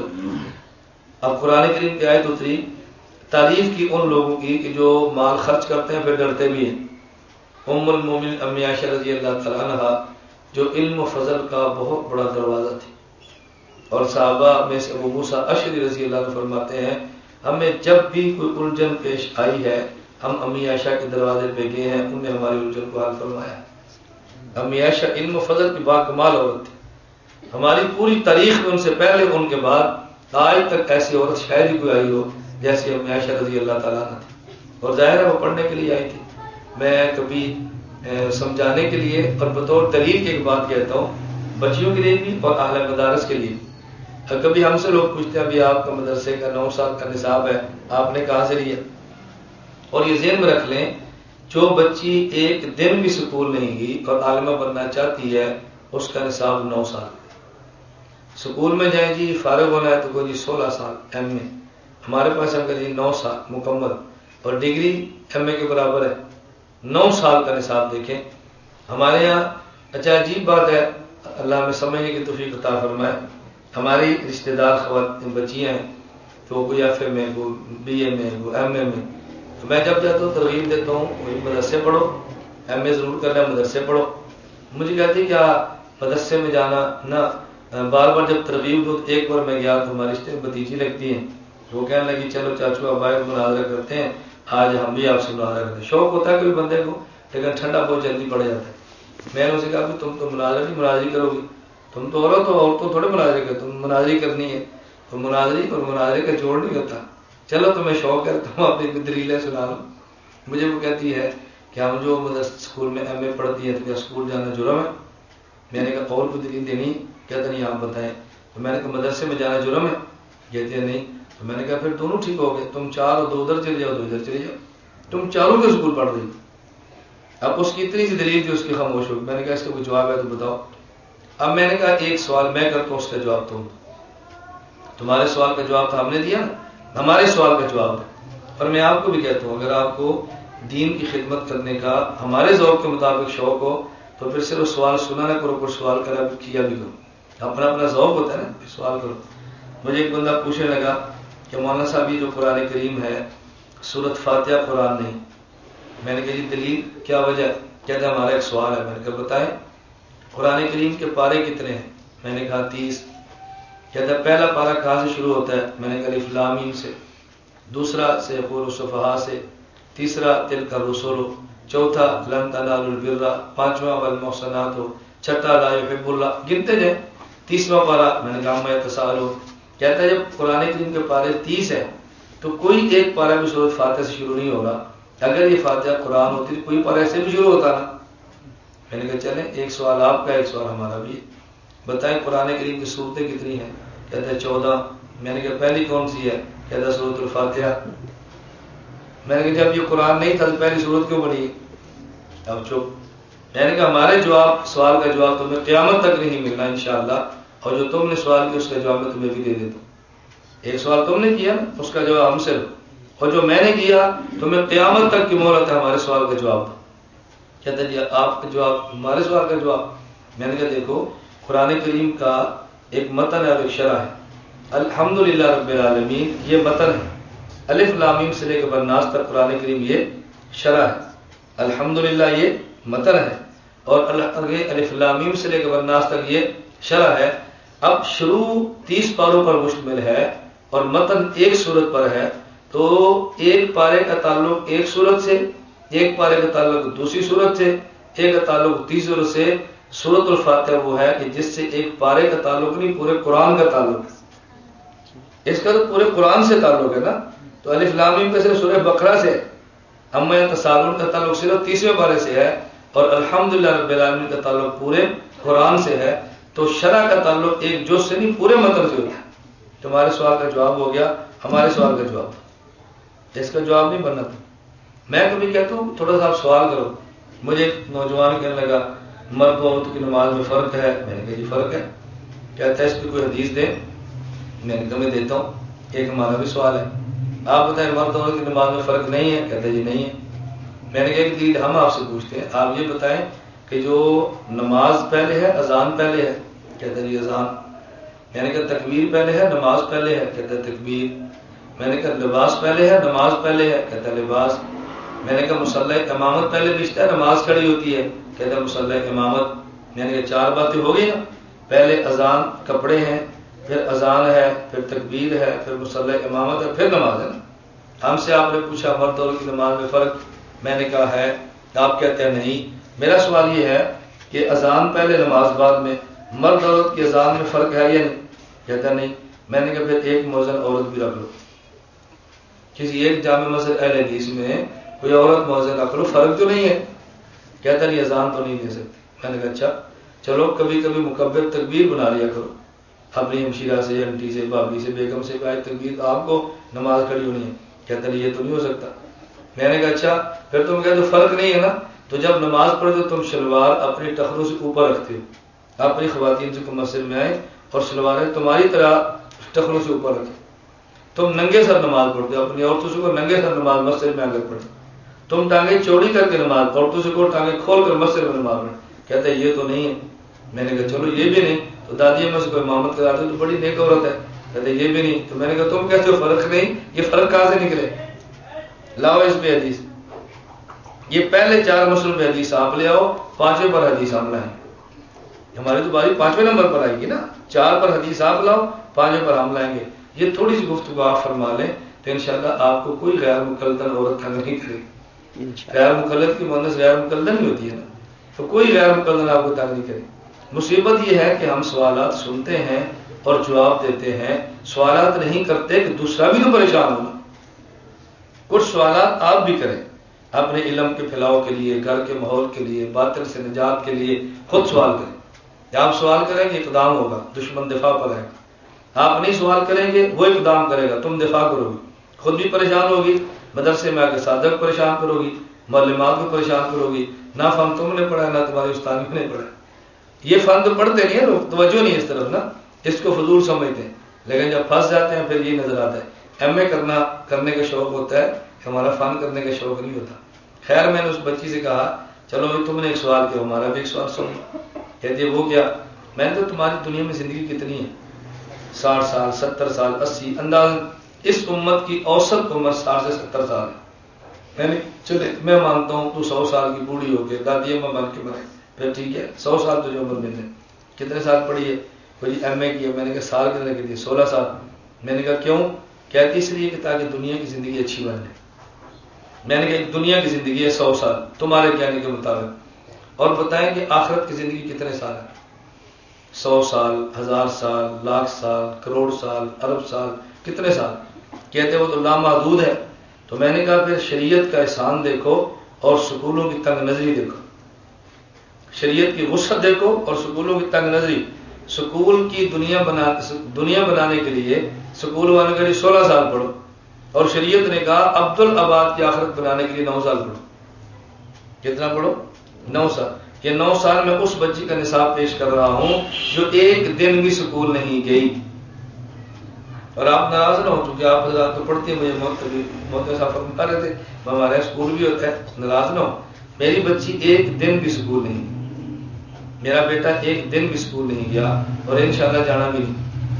وجلۃ۔ اب قرآن کریم کی آیت اتری تعریف کی ان لوگوں کی کہ جو مال خرچ کرتے ہیں پھر ڈرتے بھی ہیں۔ ام المومن امی عائشہ رضی اللہ تعالیٰ عنہ جو علم و فضل کا بہت بڑا دروازہ تھی، اور صحابہ میں سے ابو موسیٰ اشعری رضی اللہ عنہ فرماتے ہیں ہمیں جب بھی کوئی الجھن پیش آئی ہے ہم امی عائشہ کے دروازے پہ گئے ہیں، انہوں نے ہماری الجھن کو حل فرمایا۔ امی عائشہ علم و فضل کی باکمال عورت تھی، ہماری پوری تاریخ میں ان سے پہلے ان کے بعد آج تک ایسی عورت شاید ہی کوئی آئی ہو جیسی امی عائشہ رضی اللہ تعالیٰ عنہ تھی، اور ظاہر ہے وہ پڑھنے کے لیے آئی تھی۔ میں کبھی سمجھانے کے لیے اور بطور دلیل کی ایک بات کہتا ہوں، بچیوں کے لیے بھی اور اہل مدارس کے لیے بھی۔ کبھی ہم سے لوگ پوچھتے ہیں ابھی آپ کا مدرسے کا نو سال کا نصاب ہے، آپ نے کہاں سے لیا؟ اور یہ ذہن میں رکھ لیں جو بچی ایک دن بھی سکول نہیں گئی اور عالمہ بننا چاہتی ہے اس کا نصاب نو سال۔ سکول میں جائیں جی فارغ ہونا ہے تو کوئی جی سولہ سال ایم اے، ہمارے پاس ہم کہتے ہیں نو سال مکمل، اور ڈگری ایم اے کے برابر ہے۔ نو سال کا نصاب دیکھیں ہمارے یہاں۔ اچھا عجیب بات ہے، اللہ میں سمجھنے کی توفیق عطا فرمائے، ہماری رشتہ دار خواتین بچیاں ہیں تو کوئی ایف اے میں، کوئی بی اے میں، کوئی ایم اے میں، تو میں جب جاتا ہوں ترغیب دیتا ہوں کوئی مدرسے پڑھو، ایم اے ضرور کرنا ہے مدرسے پڑھو۔ مجھے کہتی کیا مدرسے میں جانا نہ، بار بار جب ترغیب دو، ایک بار میں گیا تو ہمارے رشتے میں بھتیجی لگتی ہیں، وہ کہنے لگی چلو چاچو اب آئے مناظرہ کرتے ہیں، آج ہم بھی آپ سے مناظرہ کرتے ہیں. شوق ہوتا ہے کوئی بندے کو, لیکن ٹھنڈا بہت جلدی پڑ جاتا ہے. میں نے اسے کہا کہ تم تو مناظرہ نہیں مناظری کرو گی, تم تو عورت ہو, عورت تو تھوڑے مناظرے کر, تم مناظری کرنی ہے تو مناظری اور مناظرے کا جوڑ نہیں ہوتا. چلو تمہیں شوق ہے تم اپنی دلیلیں سنا لو. مجھے وہ کہتی ہے کہ ہم جو مدرسہ اسکول میں ایم اے پڑھتی ہے تو کیا اسکول جانا جرم ہے؟ میں نے کہا اور کوئی دلیل دینی؟ کہتا نہیں آپ بتائیں. تو میں نے کہا مدرسے میں جانا جرم ہے؟ کہتے ہیں نہیں. تو میں نے کہا پھر دونوں ٹھیک ہو گئے, تم چار اور دو ادھر چلے جاؤ دو ادھر چلے جاؤ, تم چاروں کے اسکول پڑھ رہی. اب اس کی اتنی سی دلیل تھی, اس کی خاموش ہو. میں نے کہا اس کا کوئی جواب ہے تو بتاؤ. اب میں نے کہا ایک سوال میں کرتا ہوں, اس کا جواب تم. تمہارے سوال کا جواب تو ہم نے دیا نا, ہمارے سوال کا جواب ہے. اور میں آپ کو بھی کہتا ہوں اگر آپ کو دین کی خدمت کرنے کا ہمارے ذوق کے مطابق شوق ہو تو پھر صرف سوال سنا نہ کرو, پر سوال کرا کیا بھی کرو. اپنا اپنا ذوق ہوتا ہے نا, پھر سوال کرو. مجھے ایک بندہ پوچھنے لگا کہ مولانا صاحب یہ جو قرآن کریم ہے سورۃ فاتحہ قرآن نہیں. میں نے کہا جی دلیل کیا وجہ؟ کہتے ہیں ہمارا ایک سوال ہے. میں نے کہا بتائیں قرآن کریم کے پارے کتنے ہیں؟ میں نے کہا تیس. کہتا ہے پہلا پارا کہاں سے شروع ہوتا ہے؟ میں نے کہا الف لام میم سے, دوسرا سیقول السفہاء سے, تیسرا تلک الرسل, چوتھا لن تنالوا البر, پانچواں والمحصنات, چھٹا لا یحب اللہ, گنتے جائیں. تیسواں پارا میں نے کہا عما یتساءلون. کہتا ہے جب قرآن کریم کے پارے تیس ہے تو کوئی ایک پارا بھی سورۃ فاتحہ سے شروع نہیں ہوگا. اگر یہ فاتحہ قرآن ہوتی تو کوئی پارا ایسے بھی شروع ہوتا نا. میں نے کہا چلیں ایک سوال آپ کا ایک سوال ہمارا بھی ہے, بتائیں قرآن کریم کی صورتیں کتنی ہیں؟ کہتا ہے چودہ. میں نے کہا پہلی کون سی ہے؟ کہتا ہے سورۃ الفاتحہ. میں نے کہا جب یہ قرآن نہیں تھا تو پہلی صورت کیوں بنی؟ اب چپ. میں نے کہا ہمارے جواب سوال کا جواب تمہیں قیامت تک نہیں ملنا انشاءاللہ, اور جو تم نے سوال کیا اس کا جواب میں تمہیں بھی دے دیتا ہوں. ایک سوال تم نے کیا نا, اس کا جواب ہم سے لو, اور جو میں نے کیا تمہیں قیامت تک کی مہلت ہے ہمارے سوال کا جواب دو. کہتا جی آپ کا جواب ہمارے سوال کا جواب. میں نے کہا دیکھو قرآن کریم کا ایک متن ہے اور ایک شرح ہے. الحمدللہ رب العالمین یہ متن ہے, الف لام میم سے لے کے بناس تک قرآن کریم یہ شرح ہے. الحمدللہ یہ متن ہے, اور الف لام میم سے لے کے بناس تک یہ شرح ہے. اب شروع تیس پاروں پر مشتمل ہے اور متن ایک سورت پر ہے, تو ایک پارے کا تعلق ایک سورت سے, ایک پارے کا تعلق دوسری سورت سے, ایک کا تعلق تیسری سورت سے. سورۃ الفاتحہ وہ ہے کہ جس سے ایک پارے کا تعلق نہیں پورے قرآن کا تعلق ہے. اس کا تو پورے قرآن سے تعلق ہے نا. تو الف لام میم کا صرف سورہ بقرہ سے, عما یتساءلون کا تعلق صرف تیسرے پارے سے ہے, اور الحمدللہ رب العالمین کا تعلق پورے قرآن سے ہے. تو شرح کا تعلق ایک جز سے نہیں پورے متن سے ہوتا ہے. تمہارے سوال کا جواب ہو گیا, ہمارے سوال کا جواب, اس کا جواب نہیں بننا تھا. میں کبھی کہتا ہوں تھوڑا سا آپ سوال کرو. مجھے ایک نوجوان کہنے لگا مرد و عورت کی نماز میں فرق ہے. میں نے کہا جی فرق ہے. کہتا ہے اس کی کوئی حدیث دیں. میں نے کہا میں دیتا ہوں, ایک ہمارا بھی سوال ہے. آپ بتائیں مرد و عورت کی نماز میں فرق نہیں ہے؟ کہتا ہے جی نہیں ہے. میں نے کہا ایک دلیل ہم آپ سے پوچھتے ہیں, آپ یہ بتائیں کہ جو نماز پہلے ہے اذان پہلے ہے؟ کہتا ہے جی اذان. میں نے کہا تکبیر پہلے ہے نماز پہلے ہے؟ کہتا ہے تکبیر. میں نے کہا لباس پہلے ہے نماز پہلے ہے؟ کہتا ہے لباس. میں نے کہا مصلی امامت پہلے بچتا ہے نماز کھڑی ہوتی ہے؟ کہتا ہے مصلی امامت. میں نے کہا چار باتیں ہو گئی نا, پہلے اذان کپڑے ہیں, پھر اذان ہے, پھر تکبیر ہے, پھر مصلی امامت ہے, پھر نماز ہے نا. ہم سے آپ نے پوچھا مرد عورت کی نماز میں فرق, میں نے کہا ہے. آپ کہتے ہیں نہیں. میرا سوال یہ ہے کہ اذان پہلے نماز بعد میں, مرد عورت کی اذان میں فرق ہے یا نہیں؟ کہتا نہیں. میں نے کہا پھر ایک مؤذن عورت بھی رکھ لو, کسی ایک جامع مسجد اہل حدیث میں کوئی عورت مؤذن رکھ لو, فرق تو نہیں ہے. کہتا نہیں اذان تو نہیں دے سکتی. میں نے کہا اچھا چلو کبھی کبھی مکبر تکبیر بنا لیا کرو, اپنی ہمشیرہ سے, انٹی سے, بھابھی سے, بیگم سے کہا تکبیر آپ کو نماز کھڑی ہونی ہے. کہتا نہیں یہ تو نہیں ہو سکتا. میں نے کہا اچھا پھر تم کہتے تو فرق نہیں ہے نا, تو جب نماز پڑھتے ہو تم شلوار اپنی ٹخنوں سے اوپر رکھتے ہو. اپنی خواتین سے مسجد میں آئے اور شلواریں تمہاری طرح ٹخنوں سے اوپر رکھتے. تم ننگے سر نماز پڑھتے ہو, اپنی عورتوں سے کو ننگے سر نماز مسجد میں آ کر پڑھتے. تم ٹانگیں چوڑی کر کے نماز, عورتوں سے کو ٹانگیں کھول کر مسجد میں نماز پڑھتے. کہتے ہیں یہ تو نہیں ہے. میں نے کہا چلو یہ بھی نہیں, تو دادی میں سے کوئی امامت کراتے تو بڑی نیک عورت ہے. کہتے یہ بھی نہیں. تو میں نے کہا تم کہتے ہو فرق نہیں, یہ فرق کہاں سے نکلے؟ لاؤ اس پہ حدیث. یہ پہلے چار مسئلوں پہ حدیث آپ لے آؤ, پانچویں پر حدیث ہم لائیں. ہماری تو باری پانچویں نمبر پر آئے گی نا. چار پر حدیث آپ لاؤ, پانچویں پر ہم لائیں گے. یہ تھوڑی سی گفتگو آپ فرما لیں, تو انشاءاللہ آپ کو کوئی غیر مقلدن عورت تنگ نہیں کرے گی. غیر مقلد کی مونس غیر مقلدن ہی ہوتی ہے نا، تو کوئی غیر مقلدن آپ کو تنگ نہیں کرے. مصیبت یہ ہے کہ ہم سوالات سنتے ہیں اور جواب دیتے ہیں، سوالات نہیں کرتے کہ دوسرا بھی تو پریشان ہونا. کچھ سوالات آپ بھی کریں اپنے علم کے پھیلاؤ کے لیے، گھر کے ماحول کے لیے، باطل سے نجات کے لیے. خود سوال کریں. آپ سوال کریں گے اقدام ہوگا، دشمن دفاع پر آئے گا. آپ نہیں سوال کریں گے وہ اقدام کرے گا، تم دفاع کرو گے، خود بھی پریشان ہوگی، مدرسے میں آ کے صادق پریشان کرو گی، معلومات کو پریشان کرو گی. نہ فن تم نے پڑھا نہ تمہارے استاد نے پڑھا. یہ فن تو پڑھتے نہیں ہیں لوگ، توجہ نہیں اس طرف نا، اس کو فضول سمجھتے ہیں. لیکن جب پھنس جاتے ہیں پھر یہ نظر آتا ہے ایم اے کرنا کرنے کا شوق ہوتا ہے، ہمارا فن کرنے کا شوق نہیں ہوتا. خیر میں نے اس بچی سے کہا چلو بھائی تم نے ایک سوال کیا، ہمارا بھی ایک سوال سن. کہتی ہے وہ کیا؟ میں نے تو تمہاری دنیا میں زندگی کتنی ہے؟ ساٹھ سال، ستر سال، اسی، انداز اس امت کی اوسط عمر ساٹھ سے ستر سال ہے. میں نے چلے میں مانتا ہوں تو سو سال کی بوڑھی ہو کے دادی اماں بن کے مرے، پھر ٹھیک ہے سو سال تجھے عمر مل جائے. کتنے سال پڑھی ہے؟ کوئی ایم اے کی ہے. میں نے کہا سال کتنے کی تھی؟ سولہ سال. میں نے کہا کیوں؟ کہتی اس لیے کہ تاکہ دنیا کی زندگی اچھی بن جائے. میں نے کہا دنیا کی زندگی ہے سو سال تمہارے کہنے کے مطابق، اور بتائیں کہ آخرت کی زندگی کتنے سال ہے؟ سو سال، ہزار سال، لاکھ سال، کروڑ سال، ارب سال، کتنے سال؟ کہتے وہ تو لامحدود ہے. تو میں نے کہا پھر شریعت کا احسان دیکھو اور سکولوں کی تنگ نظری دیکھو. شریعت کی وسعت دیکھو اور سکولوں کی تنگ نظری. سکول کی دنیا بنا دنیا بنانے کے لیے سکول والوں کے لیے سولہ سال پڑھو، اور شریعت نے کہا عبد الآباد کی آخرت بنانے کے لیے نو سال پڑھو. کتنا پڑھو؟ نو سال. یہ نو سال میں اس بچی کا نصاب پیش کر رہا ہوں جو ایک دن بھی سکول نہیں گئی. اور آپ ناراض نہ ہو چونکہ آپ حضرات تو پڑھتی ہیں، مجھے موت صاحب فرما رہے تھے ہمارے اسکول بھی ہوتا ہے، ناراض نہ ہو. میری بچی ایک دن بھی سکول نہیں گئی، میرا بیٹا ایک دن بھی سکول نہیں گیا اور انشاءاللہ جانا بھی نہیں.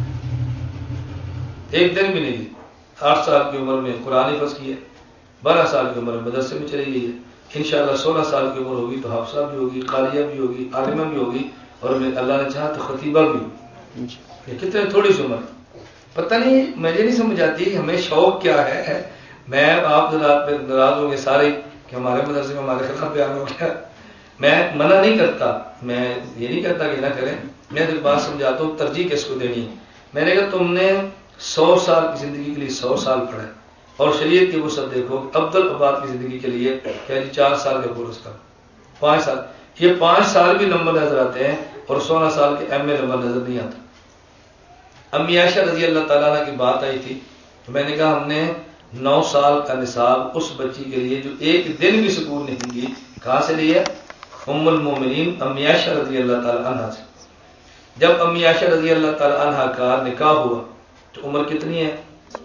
ایک دن بھی نہیں گئی. آٹھ سال کی عمر میں قرآن حفظ کی ہے، بارہ سال کی عمر میں مدرسے میں چلی گئی ہے. انشاءاللہ سولہ سال کی عمر ہوگی تو حافظہ بھی ہوگی، قاریہ بھی ہوگی، عالمہ بھی ہوگی، اور اللہ نے چاہا تو خطیبہ بھی ہوگی. یہ کتنے تھوڑی سی عمر. پتہ نہیں مجھے نہیں سمجھ آتی ہمیں شوق کیا ہے. میں آپ ذرا پہ ناراض ہوں گے سارے کہ ہمارے مدرسے میں ہمارے خلاف بیان ہو گیا. میں منع نہیں کرتا، میں یہ نہیں کہتا کہ نہ کریں، میں ایک بات سمجھاتا ہوں ترجیح کس کو دینی ہے. میں نے کہا تم نے سو سال کی زندگی کے لیے سو سال پڑھا اور شریعت کی وسعت دیکھو. عبد الآباد کی زندگی کے لیے کہ جی چار سال کا کورس کا، پانچ سال. یہ پانچ سال بھی نمبر نظر آتے ہیں اور سولہ سال کے ایم اے نمبر نظر نہیں آتا. امی عائشہ رضی اللہ تعالیٰ عنہ کی بات آئی تھی تو میں نے کہا ہم نے نو سال کا نصاب اس بچی کے لیے جو ایک دن بھی سکول نہیں گئی کہاں سے لیا؟ ام المومنین امی عائشہ رضی اللہ تعالیٰ عنہ سے. جب امی عائشہ رضی اللہ تعالیٰ عنہ کا نکاح ہوا تو عمر کتنی ہے؟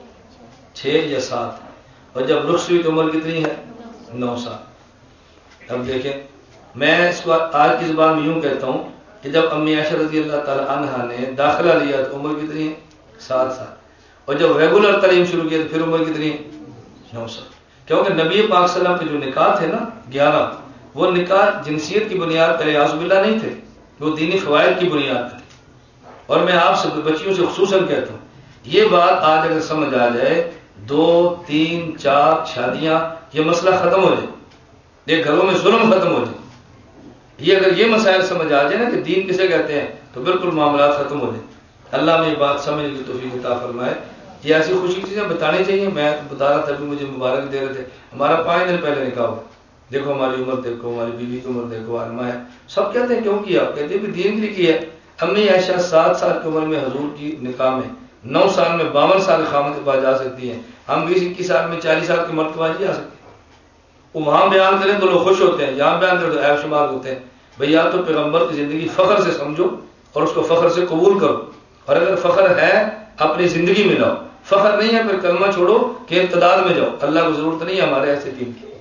چھ یا سات. اور جب رخصت ہوئی تو عمر کتنی ہے؟ نو سال. اب دیکھیں میں اس کو آج کی زبان میں یوں کہتا ہوں کہ جب امی عائشہ رضی اللہ تعالیٰ عنہ نے داخلہ لیا تو عمر کتنی ہے؟ سات سال. اور جب ریگولر تعلیم شروع کیا تو پھر عمر کتنی ہے؟ نو سال. کیونکہ نبی پاک صلی اللہ علیہ وسلم کے جو نکاح تھے نا گیارہ، وہ نکاح جنسیت کی بنیاد پر اعوذ باللہ نہیں تھے، وہ دینی فوائد کی بنیاد پر تھے. اور میں آپ سے بچیوں سے خصوصاً کہتا ہوں یہ بات آج اگر سمجھ آ جائے دو تین چار شادیاں یہ مسئلہ ختم ہو جائے، یہ گھروں میں ظلم ختم ہو جائے. یہ اگر یہ مسائل سمجھ آ جائے نا کہ دین کسے کہتے ہیں تو بالکل معاملات ختم ہو جائیں. اللہ میں یہ بات سمجھنے کی توفیق عطا فرمائے. یہ ایسی خوشی کی چیزیں بتانی چاہیے. میں بتا رہا تھا بھی مجھے مبارک دے رہے تھے ہمارا پانچ دن پہلے نکاح ہوا، دیکھو ہماری عمر دیکھو، ہماری بیوی کی عمر دیکھو، عالمہ ہے. سب کہتے ہیں کیوں کیا؟ کہتے ہیں بھی دین کے لیے کیا. امی عائشہ سات سال کی عمر میں حضور کی نکاح میں، نو سال میں باون سال خامد کے پاس جا سکتی ہیں. ہم بیس اکیس سال میں چالیس سال کے مرد کے پاس جا سکتے ہیں. وہ وہاں بیان کریں تو لوگ خوش ہوتے ہیں، یہاں بیان کریں تو عیب شمار ہوتے ہیں. بھئی یا تو پیغمبر کی زندگی فخر سے سمجھو اور اس کو فخر سے قبول کرو، اور اگر فخر ہے اپنی زندگی میں لاؤ، فخر نہیں ہے پھر کلمہ چھوڑو کہ ارتداد میں جاؤ. اللہ کو ضرورت نہیں ہے ہمارے ایسے دین کی.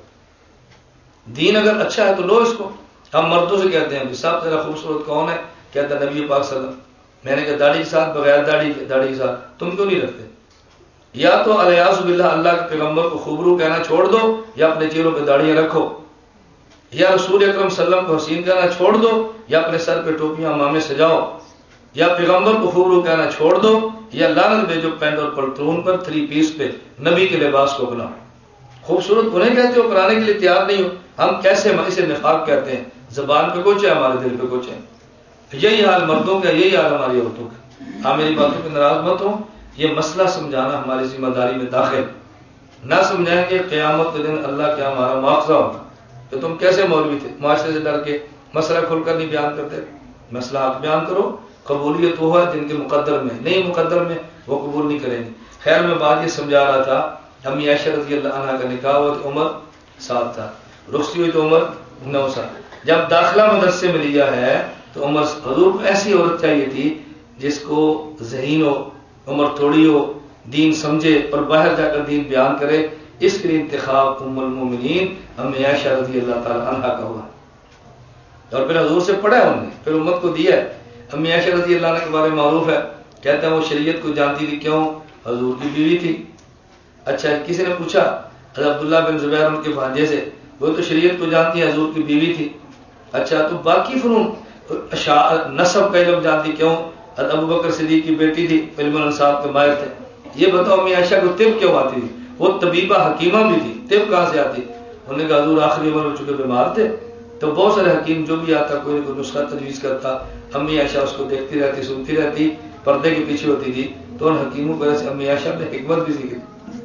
دین اگر اچھا ہے تو لو اس کو. ہم مردوں سے کہتے ہیں سب ذرا خوبصورت کون ہے؟ کہتا ہے نبی پاک صلی اللہ علیہ وسلم. میں نے کہا داڑھی کے ساتھ بغیر داڑھی داڑھی کے ساتھ تم کیوں نہیں رکھتے؟ یا تو الیاذ باللہ اللہ کے پیغمبر کو خوبرو کہنا چھوڑ دو، یا اپنے چہروں پہ داڑیاں رکھو. یا رسول اکرم صلی اللہ علیہ وسلم کو حسین کہنا چھوڑ دو، یا اپنے سر پہ ٹوپیاں امامے سجاؤ. یا پیغمبر کو خوبرو کہنا چھوڑ دو، یا لعنت بھیجو پینٹ اور پلتون پر، تھری پیس پہ، نبی کے لباس کو اپناؤ۔ خوبصورت انہیں کہتے ہو کرانے کے لیے تیار نہیں ہو، ہم کیسے اسے نفاق کہتے ہیں؟ زبان پہ کچھ ہے، ہمارے دل پہ کچھ ہے۔ یہی حال مردوں کا، یہی حال ہماری عورتوں کا۔ آپ میری باتوں پہ ناراض مت ہو، یہ مسئلہ سمجھانا ہماری ذمہ داری میں داخل۔ نہ سمجھائیں کہ قیامت کے دن اللہ کیا ہمارا مواخذہ ہوگا تو تم کیسے مولوی تھے، معاشرے سے ڈر کے مسئلہ کھل کر نہیں بیان کرتے؟ مسئلہ آپ بیان کرو، قبولیت وہ ہے جن کے مقدر میں، نہیں مقدر میں وہ قبول نہیں کریں گے۔ خیر میں بات یہ سمجھا رہا تھا، امی عائشہ رضی اللہ عنہ کا نکاح ہوا تو عمر سات تھا، رخصتی ہوئی تو عمر نو سال۔ جب داخلہ مدرسے میں لیا ہے تو عمر، حضور کو ایسی عورت چاہیے تھی جس کو ذہین ہو، عمر تھوڑی ہو، دین سمجھے اور باہر جا کر دین بیان کرے۔ اس کے لیے انتخاب ام المومنین امی عائشہ رضی اللہ تعالی عنہ کا ہوا، اور پھر حضور سے پڑھا ہے انہوں نے، پھر امت کو دیا ہے۔ امی عائشہ رضی اللہ عنہ کے بارے میں معروف ہے، کہتے ہیں وہ شریعت کو جانتی تھی، کیوں؟ حضور کی بیوی تھی۔ اچھا کسی نے پوچھا حضرت عبداللہ بن زبیر ان کے بھانجے سے، وہ تو شریعت کو جانتی ہے، حضور کی بیوی تھی۔ اچھا تو باقی فنون نسب کا علم جانتی، کیوں؟ حضرت ابوبکر صدیق کی بیٹی تھی، علم الانساب کے ماہر تھے۔ یہ بتاؤ امی عائشہ کو طب کیوں آتی تھی؟ وہ طبیبہ حکیمہ بھی تھی، طب کہاں سے آتی؟ انہوں نے کہا حضور آخری عمر میں چکے بیمار تھے تو بہت سارے حکیم جو بھی آتا کوئی نہ کوئی نسخہ تجویز کرتا، امی عائشہ اس کو دیکھتی رہتی، سنتی رہتی، پردے کے پیچھے ہوتی تھی، تو ان حکیموں کی وجہ سے امی عائشہ نے حکمت بھی سیکھی۔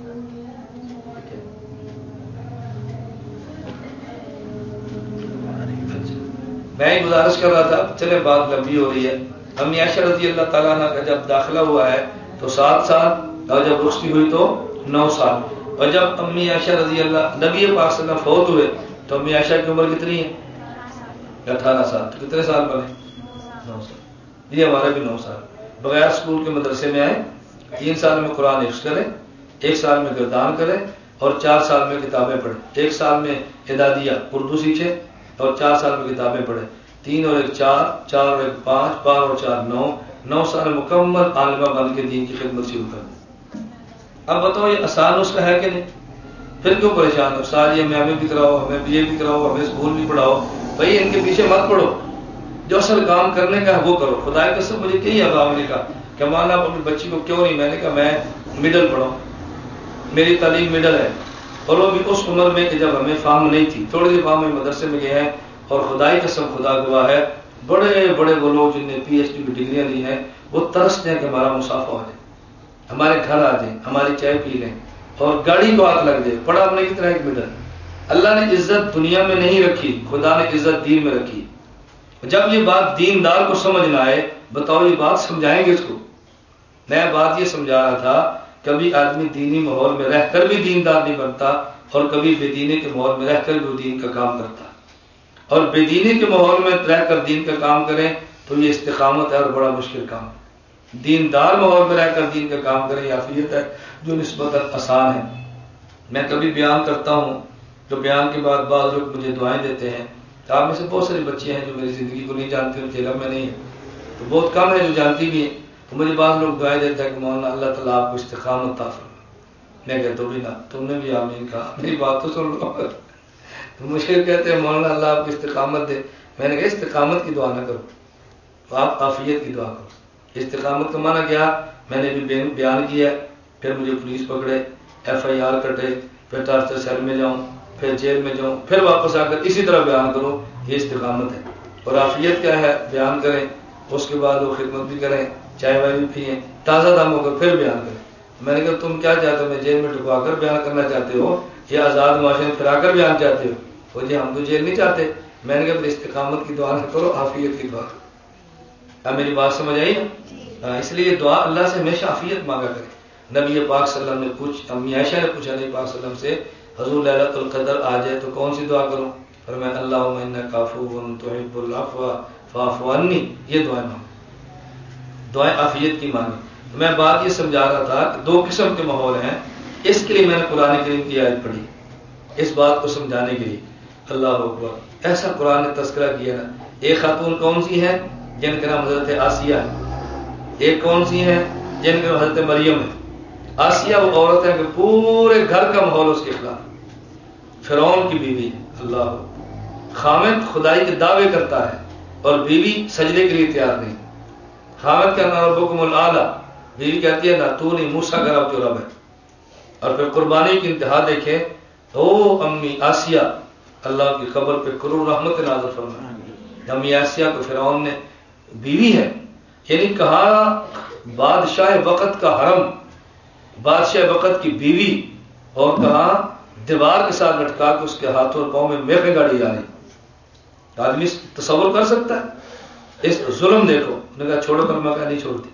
میں ہی گزارش کر رہا تھا، چلے بات لمبی ہو رہی ہے۔ امی عائشہ رضی اللہ تعالیٰ عنہ کا جب داخلہ ہوا ہے تو سات سال، اور جب رخصتی ہوئی تو نو سال، اور جب امی عائشہ رضی اللہ نبی پاک صلی اللہ علیہ وسلم فوت ہوئے تو امی عائشہ کی عمر کتنی ہے؟ اٹھارہ سال۔ تو کتنے سال بنے؟ نو سال۔ یہ ہمارے بھی نو سال۔ بغیر اسکول کے مدرسے میں آئے، تین سال میں قرآن حفظ کریں، ایک سال میں گردان کریں، اور چار سال میں کتابیں پڑھیں۔ ایک سال میں اعدادیہ اردو سیکھیں اور چار سال میں کتابیں پڑھیں۔ تین اور ایک چار، چار اور ایک پانچ، پانچ اور چار نو، نو سال مکمل عالمہ بن کے دین کی خدمت شروع کریں۔ اب بتاؤ یہ آسان نسخہ ہے کہ نہیں؟ پھر کیوں پریشان ہو؟ ساری ہمیں ہمیں بھی کراؤ، ہمیں بی اے بھی کراؤ، ہمیں اسکول بھی پڑھاؤ۔ بھائی ان کے پیچھے مت پڑھو، جو اصل کام کرنے کا ہے وہ کرو۔ خدا کی قسم مجھے کئی اباؤں نے کہا کہ مولانا آپ اپنی بچی کو کیوں نہیں؟ میں نے کہا میں مڈل پڑھاؤں، میری تعلیم مڈل ہے، اور وہ بھی اس عمر میں کہ جب ہمیں فہم نہیں تھی، تھوڑی سی فہم میں مدرسے میں گئے ہیں، اور خدائی قسم خدا گواہ ہے بڑے بڑے وہ لوگ جن نے پی ایچ ڈی کی ڈگریاں لی ہیں وہ ترستے ہیں کہ ہمارا مسافہ ہو جائے، ہمارے گھر آ جائیں، ہماری چائے پی لیں، اور گاڑی کو ہاتھ لگ جائے۔ پڑھا ہم نے کتنا ایک مڈل۔ اللہ نے عزت دنیا میں نہیں رکھی، خدا نے عزت دین میں رکھی۔ جب یہ بات دیندار کو سمجھ نہ آئے، بتاؤ یہ بات سمجھائیں گے اس کو؟ میں بات یہ سمجھا رہا تھا، کبھی آدمی دینی ماحول میں رہ کر بھی دیندار نہیں بنتا، اور کبھی بے دینی کے ماحول میں رہ کر بھی دین کا کام کرتا، اور بے دینی کے ماحول میں رہ کر دین کا کام کریں تو یہ استقامت ہے اور بڑا مشکل کام۔ دیندار ماحول میں رہ کر دین کا کام کریں یہ عافیت ہے جو نسبتاً آسان ہے۔ میں کبھی بیان کرتا ہوں تو بیان کے بعد بعض لوگ مجھے دعائیں دیتے ہیں، تو آپ میں سے بہت ساری بچے ہیں جو میری زندگی کو نہیں جانتی، ان کے علم میں نہیں ہے، تو بہت کم ہے جو جانتی بھی ہیں، تو مجھے بعض لوگ دعائیں دیتے ہیں کہ مولانا اللہ تعالیٰ آپ کو استقامت عطا فرمائے۔ میں کہتا ہوں بھی نہ، تم نے بھی آمین کہا، میری بات تو سن لو۔ تو مجھے کہتے ہیں مولانا اللہ آپ کو استقامت دے۔ میں نے کہا استقامت کی دعا نہ کرو، آپ عافیت کی دعا کرو۔ استقامت کا معنی کیا؟ میں نے بھی بیان کیا، پھر مجھے پولیس پکڑے، ایف آئی آر کٹے، پھر ٹارچر سیل میں جاؤں، پھر جیل میں جاؤں، پھر واپس آ کر اسی طرح بیان کروں، یہ استقامت ہے۔ اور عافیت کیا ہے؟ بیان کریں، اس کے بعد وہ خدمت بھی کریں، چائے وائے بھی پئیں، تازہ دم ہو کر پھر بیان کریں۔ میں نے کہا تم کیا چاہتے ہو؟ میں جیل میں ڈبا کر بیان کرنا چاہتے ہو یا آزاد معاشرے میں پھرا کر بیان چاہتے ہو؟ وہ جی ہم تو جیل نہیں چاہتے۔ میں نے کہا پھر استقامت کی دعا نہ کرو، عافیت کی دعا کرو۔ اب میری بات سمجھ آئی نا؟ اس لیے دعا اللہ سے ہمیشہ عافیت مانگا کرے۔ نبی پاک صلی اللہ علیہ وسلم نے پوچھ امی عائشہ نے پوچھا نبی پاک صلی اللہ علیہ وسلم سے حضور لیلۃ القدر آ جائے تو کون سی دعا کروں؟ فرمایا اللہم انک عفو تحب العفو فاعف عنی، یہ دعائیں مانگیں، دعائیں عافیت کی مانگیں۔ تو میں بات یہ سمجھا رہا تھا کہ دو قسم کے ماحول ہیں، اس کے لیے میں نے قرآن کریم کی آیت پڑھی، اس بات کو سمجھانے کے لیے۔ اللہ اکبر، ایسا قرآن نے تذکرہ کیا نا۔ ایک خاتون کون سی ہے؟ جن کا نام حضرت آسیہ ہے۔ ایک کون سی ہے؟ جن کا نام حضرت مریم ہے۔ آسیہ وہ عورت ہے کہ پورے گھر کا ماحول اس کے خلاف، فرعون کی بیوی ہے۔ اللہ خامد خدائی کے دعوے کرتا ہے اور بیوی سجدے کے لیے تیار نہیں۔ خامد کا نام ربکم الاعلی، بیوی کہتی ہے نہ تو نہیں، موسیٰ کا رب جو رب ہے. اور پھر قربانی کی انتہا دیکھیں، او امی آسیہ، اللہ کی قبر پہ کرور رحمت نازل فرمائے. امی آسیہ کو فرعون نے بیوی ہے، یعنی کہا بادشاہ وقت کا حرم، بادشاہ وقت کی بیوی، اور کہا دیوار کے ساتھ لٹکا کے اس کے ہاتھوں اور پاؤں میں میخیں گاڑی جا رہی. آدمی تصور کر سکتا ہے اس ظلم؟ دیکھو، نے کہا چھوڑو کلمہ کا، نہیں چھوڑتی.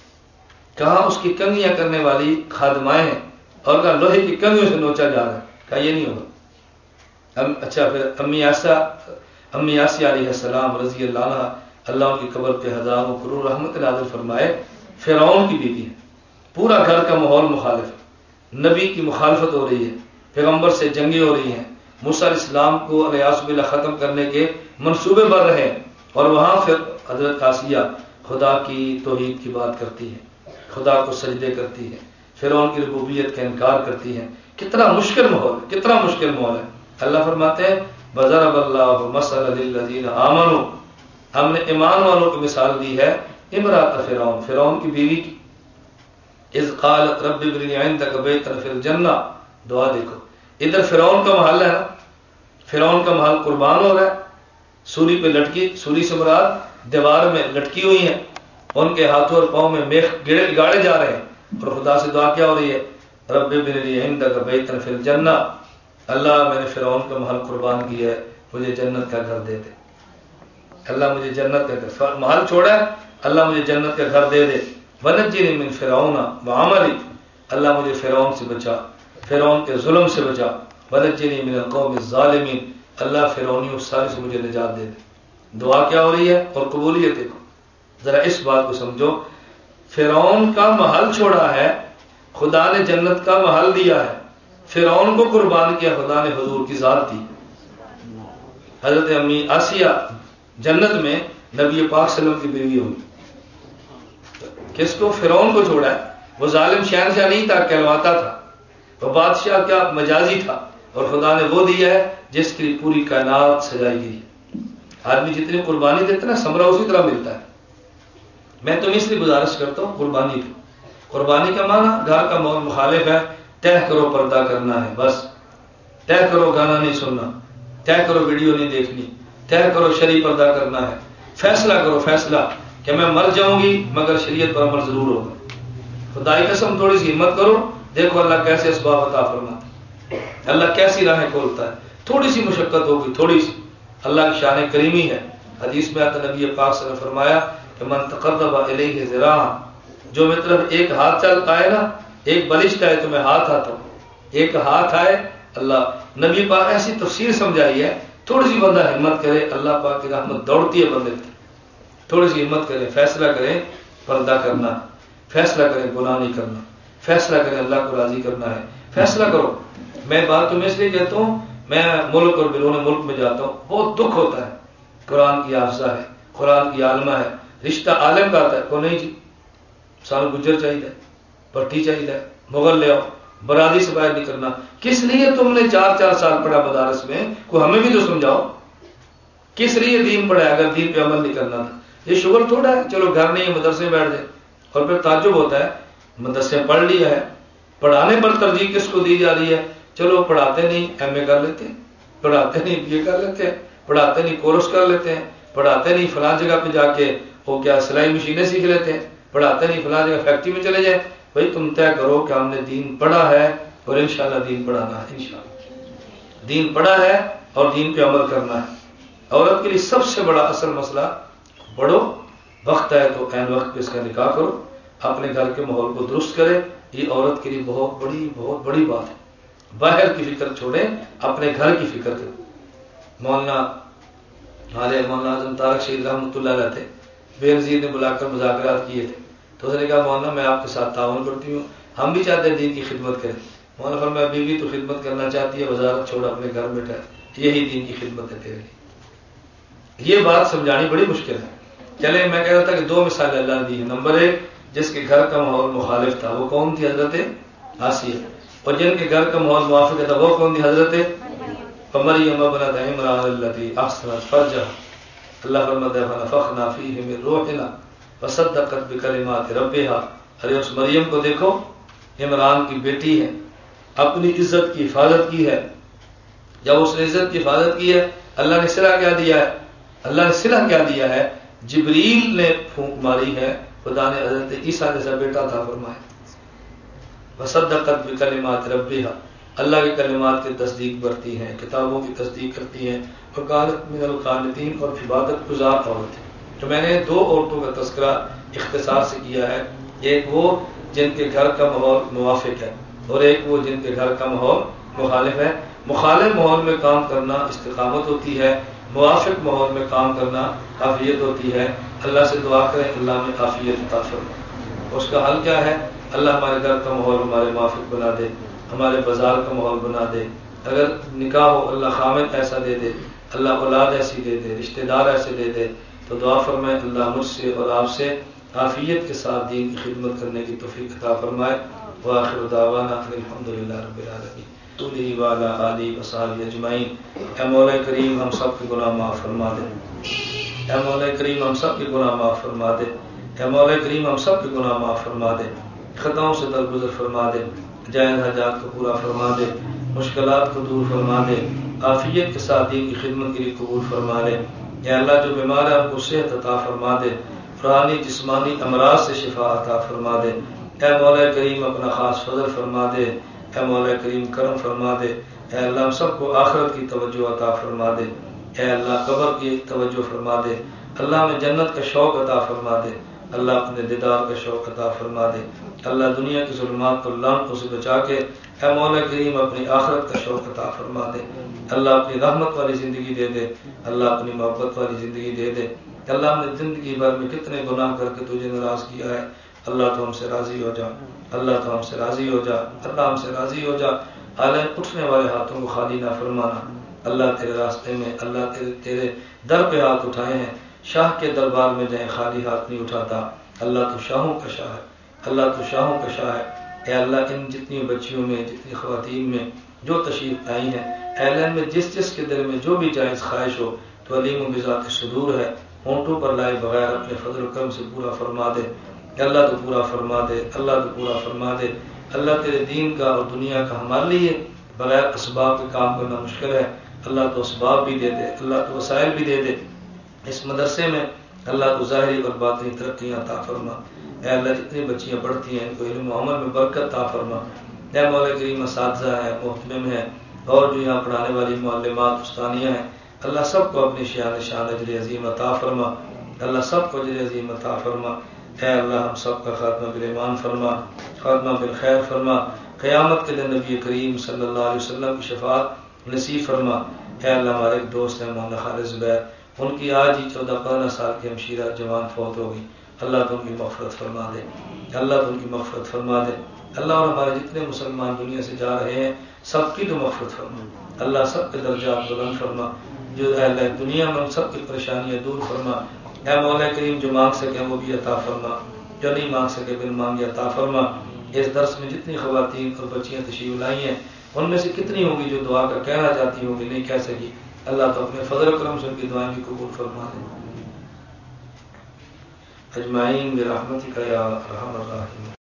کہاں اس کی کنگیاں کرنے والی خادمائیں ہیں، اور کہا لوہے کی کنگیوں سے نوچا جا رہا ہے. کہا یہ نہیں ہوگا. ام اچھا پھر امی آسیہ امی آسیہ علیہ السلام رضی اللہ عنہ، اللہ ان کی قبر پہ ہزاروں کرور رحمت نازل فرمائے، فرعون کی بیوی ہے. پورا گھر کا ماحول مخالف ہے، نبی کی مخالفت ہو رہی ہے، پیغمبر سے جنگیں ہو رہی ہیں، موسیٰ علیہ السلام کو الیاس باللہ ختم کرنے کے منصوبے بن رہے ہیں. اور وہاں پھر حضرت آسیہ خدا کی توحید کی بات کرتی ہے، خدا کو سجدے کرتی ہے، فرعون کی ربوبیت کا انکار کرتی ہے. کتنا مشکل ماحول ہے، کتنا مشکل ماحول ہے. اللہ فرماتے ہیں وَضَرَبَ اللَّهُ مَثَلًا لِلَّذِينَ آمَنُوا، ہم نے ایمان والوں کی مثال دی ہے امرأۃ فرعون، فرعون کی بیوی کی. اذ قالت رب ابن لي عندك بيتا في الجنہ، دعا دیکھو. ادھر فرعون کا محل ہے نا، فرعون کا محل قربان ہو رہا ہے، سولی پہ لٹکی، سولی سے مراد دیوار میں لٹکی ہوئی ہیں، ان کے ہاتھوں اور پاؤں میں میخ گاڑے جا رہے ہیں. اور خدا سے دعا کیا ہو رہی ہے؟ رب ابن لي عندك بيتا في الجنہ، اللہ میں نے فرعون کا محل قربان کیا ہے، مجھے جنت کا گھر دے دے. اللہ مجھے جنت کا گھر، محل چھوڑا ہے، اللہ مجھے جنت کا گھر دے دے. وَنَجِّنِي مِن فِرْعَوْنَ وَعَمَلِهِ، اللہ مجھے فرعون سے بچا، فرعون کے ظلم سے بچا. وَنَجِّنِي مِنَ الْقَوْمِ الظَّالِمِينَ، اللہ فرعونیوں سارے سے مجھے نجات دے دے. دعا کیا ہو رہی ہے اور قبولیت دیکھو. ذرا اس بات کو سمجھو، فرعون کا محل چھوڑا ہے، خدا نے جنت کا محل دیا ہے. فرعون کو قربان کیا، خدا نے حضور کی ذات دی. حضرت امی آسیہ جنت میں نبی پاک صلی اللہ علیہ وسلم کی بیوی ہوئی. کس کو؟ فرعون کو چھوڑا ہے. وہ ظالم شہنشاہ نہیں تھا، کہلواتا تھا. وہ بادشاہ کیا مجازی تھا، اور خدا نے وہ دیا ہے جس کی پوری کائنات سجائی گئی. آدمی جتنی قربانی دیتا ہے نا، ثمرہ اسی طرح ملتا ہے. میں تم اس لیے گزارش کرتا ہوں قربانی کی. قربانی کا معنی گھر کا ماحول مخالف ہے، طے کرو پردہ کرنا ہے، بس طے کرو گانا نہیں سننا، طے کرو ویڈیو نہیں دیکھنی، طے کرو شرعی پردہ کرنا ہے. فیصلہ کرو فیصلہ کہ میں مر جاؤں گی مگر شریعت پر عمل ضرور ہوگا. خدائی قسم تھوڑی سی ہمت کرو، دیکھو اللہ کیسے اسباب عطا فرماتا ہے، اللہ کیسی راہیں کھولتا ہے. تھوڑی سی مشقت ہوگی، تھوڑی سی، اللہ کی شان کریمی ہے. حدیث میں آتا نبی پاک صلی اللہ علیہ وسلم نے فرمایا کہ من تقرب الیہ ذراعا، جو میری طرف ایک ہاتھ چل آئے نا، ایک بلشت آئے تو میں ہاتھ آتا ہوں، ایک ہاتھ آئے اللہ. نبی پاک ایسی تفسیر سمجھائی ہے، تھوڑی سی بندہ ہمت کرے، اللہ پاک کی رحمت دوڑتی ہے بندے کی. تھوڑی سی ہمت کریں، فیصلہ کریں پردہ کرنا، فیصلہ کریں گناہ نہیں کرنا، فیصلہ کریں اللہ کو راضی کرنا ہے، فیصلہ کرو. میں بات تمہیں اس لیے کہتا ہوں، میں ملک اور بیرون ملک میں جاتا ہوں، بہت دکھ ہوتا ہے. قرآن کی حافظہ ہے، قرآن کی عالمہ ہے، رشتہ عالم کا آتا ہے، کو نہیں جی سانو گجر چاہیے، پٹھی چاہیے، مغل لے آؤ، برادری سے باہر نہیں کرنا. کس لیے تم نے چار چار سال پڑھا مدارس میں؟ کو ہمیں بھی تو سمجھاؤ کس لیے دین پڑھا اگر دین پہ عمل نہیں کرنا تھا. یہ شغل تھوڑا ہے چلو گھر نہیں ہے مدرسے میں بیٹھ جائے. اور پھر تعجب ہوتا ہے مدرسے پڑھ لیا ہے، پڑھانے پر ترجیح کس کو دی جا رہی ہے؟ چلو پڑھاتے نہیں ایم اے کر لیتے ہیں، پڑھاتے نہیں بی اے کر لیتے ہیں، پڑھاتے نہیں کورس کر لیتے ہیں، پڑھاتے نہیں فلاں جگہ پہ جا کے وہ کیا سلائی مشینیں سیکھ لیتے ہیں، پڑھاتے نہیں فلاں جگہ فیکٹری میں چلے جائیں. بھائی تم طے کرو کہ ہم نے دین پڑھا ہے اور انشاءاللہ دین پڑھانا ہے. انشاءاللہ دین پڑھا ہے اور دین پہ عمل کرنا ہے. عورت کے لیے سب سے بڑا اصل مسئلہ، پڑھو، وقت ہے تو عین وقت پہ اس کا نکاح کرو، اپنے گھر کے ماحول کو درست کرے. یہ عورت کے لیے بہت بڑی بہت بڑی بات ہے. باہر کی فکر چھوڑیں، اپنے گھر کی فکر کریں. مولانا ہمارے مولانا اعظم طارق شہید رحمۃ اللہ علیہ تھے، بے نظیر نے بلا کر مذاکرات کیے تھے، تو اس نے کہا مولانا میں آپ کے ساتھ تعاون کرتی ہوں، ہم بھی چاہتے ہیں دین کی خدمت کریں. مولانا فرمایا بیوی تو خدمت کرنا چاہتی ہے، وزارت چھوڑ اپنے گھر بیٹھا ہے، یہی دین کی خدمت ہے تیرے لیے. یہ بات سمجھانی بڑی مشکل ہے. چلے میں کہہ رہا تھا کہ دو مثالیں اللہ نے دی ہیں. نمبر ایک، جس کے گھر کا ماحول مخالف تھا وہ کون تھی؟ حضرت آسیہ. اور جن کے گھر کا ماحول موافق تھا وہ کون تھی؟ حضرت مریم ابنت عمران التی احسنت فرجها. اللہ فرماتا ہے فنفخنا فیہ من روحنا وصدقت بکلمات ربها ارے اس مریم کو دیکھو، عمران کی بیٹی ہے، اپنی عزت کی حفاظت کی ہے. جب اس نے عزت کی حفاظت کی ہے، اللہ نے صلہ کیا دیا ہے؟ اللہ نے صلہ کیا دیا ہے؟ جبریل نے پھونک ماری ہے، خدا نے حضرت عیسیٰ جیسا بیٹا تھا فرمایا. وصدقت بکلمات ربها، اللہ کے کلمات کی تصدیق برتی ہیں، کتابوں کی تصدیق کرتی ہیں. وکانت من القانتین، اور عبادت گزار عورت ہے. تو میں نے دو عورتوں کا تذکرہ اختصار سے کیا ہے، ایک وہ جن کے گھر کا ماحول موافق ہے، اور ایک وہ جن کے گھر کا ماحول مخالف ہے. مخالف ماحول میں کام کرنا استقامت ہوتی ہے، موافق ماحول میں کام کرنا عافیت ہوتی ہے. اللہ سے دعا کریں اللہ میں عافیت عطا فرمائے. اس کا حل کیا ہے؟ اللہ ہمارے گھر کا ماحول ہمارے موافق بنا دے، ہمارے بازار کا ماحول بنا دے. اگر نکاح ہو اللہ خامد ایسا دے دے، اللہ اولاد ایسی دے دے، رشتہ دار ایسے دے دے. تو دعا فرمائے اللہ مجھ سے اور آپ سے عافیت کے ساتھ دین کی خدمت کرنے کی توفیق عطا فرمائے. وآخر دعوانا الحمدللہ رب العالمین صلی وعلی آلہ وصحبہ اجمعین. اے مولا کریم ہم سب کے گناہ معاف فرما دے. اے مولا کریم ہم سب کے گناہ معاف فرما دے. اے مولا کریم ہم سب کے گناہ معاف فرما دے. خطاؤں سے درگزر فرما دے. جائز حاجات کو پورا فرما دے. مشکلات کو دور فرما دے. عافیت کے ساتھ دین کی خدمت کے لیے قبول فرما دے. اے اللہ جو بیمار ہے آپ کو صحت عطا فرما دے. روحانی جسمانی امراض سے شفا عطا فرما دے. اے مولا کریم اپنا خاص فضل فرما دے. اے مولا کریم کرم فرما دے. اے اللہ ہم سب کو آخرت کی توجہ عطا فرما دے. اے اللہ قبر کی توجہ فرما دے. اللہ ہمیں جنت کا شوق عطا فرما دے. اللہ اپنے دیدار کا شوق عطا فرما دے. اللہ دنیا کی ظلمات کو لعنتوں سے بچا کے اے مولا کریم اپنی آخرت کا شوق عطا فرما دے. اللہ اپنی رحمت والی زندگی دے دے. اللہ اپنی محبت والی زندگی دے دے. اللہ ہم نے زندگی بھر میں کتنے گناہ کر کے تجھے ناراض کیا ہے. اللہ تو ہم سے راضی ہو جا. اللہ تو ہم سے راضی ہو جا. اللہ ہم سے راضی ہو جا. حالانکہ اٹھنے والے ہاتھوں کو خالی نہ فرمانا. اللہ تیرے راستے میں اللہ تیرے تیرے در پہ ہاتھ اٹھائے ہیں. شاہ کے دربار میں جائیں خالی ہاتھ نہیں اٹھاتا. اللہ تو شاہوں کا شاہ ہے. اللہ تو شاہوں کا شاہ ہے. اے اللہ ان جتنی بچیوں میں جتنی خواتین میں جو تشریف آئی ہیں، اے اللہ میں جس جس کے دل میں جو بھی جائز خواہش ہو تو علیم و بذات صدور ہے، ہونٹوں پر لائے بغیر اپنے فضل و کرم سے پورا فرما دے. اللہ تو پورا فرما دے. اللہ تو پورا فرما دے. اللہ تیرے دین کا اور دنیا کا ہمارے لیے بغیر اسباب کے کام کرنا مشکل ہے. اللہ تو اسباب بھی دے دے. اللہ تو وسائل بھی دے دے. اس مدرسے میں اللہ تو ظاہری اور باطنی ترقیاں عطا فرما. اے اللہ جتنی بچیاں پڑھتی ہیں ان کو علم و عمل میں برکت عطا فرما. اے مولا کریم اساتذہ ہیں، محتمم ہیں، اور جو یہاں پڑھانے والی معلمات استانیہ ہیں، اللہ سب کو اپنی شان شان اجر عظیم عطا فرما. اللہ سب کو اجر عظیم عطا فرما. اے اللہ ہم سب کا خاتمہ بالایمان فرما، خاتمہ بالخیر فرما. قیامت کے دن نبی کریم صلی اللہ علیہ وسلم کی شفاعت نصیب فرما. اے اللہ ہمارے ایک دوست ہیں مولانا خالد زبیر، ان کی آج ہی چودہ پندرہ سال کی ہمشیرہ جوان فوت ہو گئی. اللہ تو ان کی مغفرت فرما دے. اللہ تو ان کی مغفرت فرما دے. اللہ اور ہمارے جتنے مسلمان دنیا سے جا رہے ہیں سب کی تو مغفرت فرما. اللہ سب کے درجات بلند فرما. جو اے اللہ دنیا میں سب کی پریشانیاں دور فرما. اے مولا کریم جو مانگ سکے وہ بھی عطا فرما، جو نہیں مانگ سکے بن مانگے عطا فرما. اس درس میں جتنی خواتین اور بچیاں تشریف لائی ہیں ان میں سے کتنی ہوگی جو دعا کا کہنا چاہتی ہوگی نہیں کہہ سکی، اللہ تو اپنے فضل و کرم سے ان کی دعائیں بھی قبول فرما دے. اجمعین برحمتک یا ارحم الراحمین.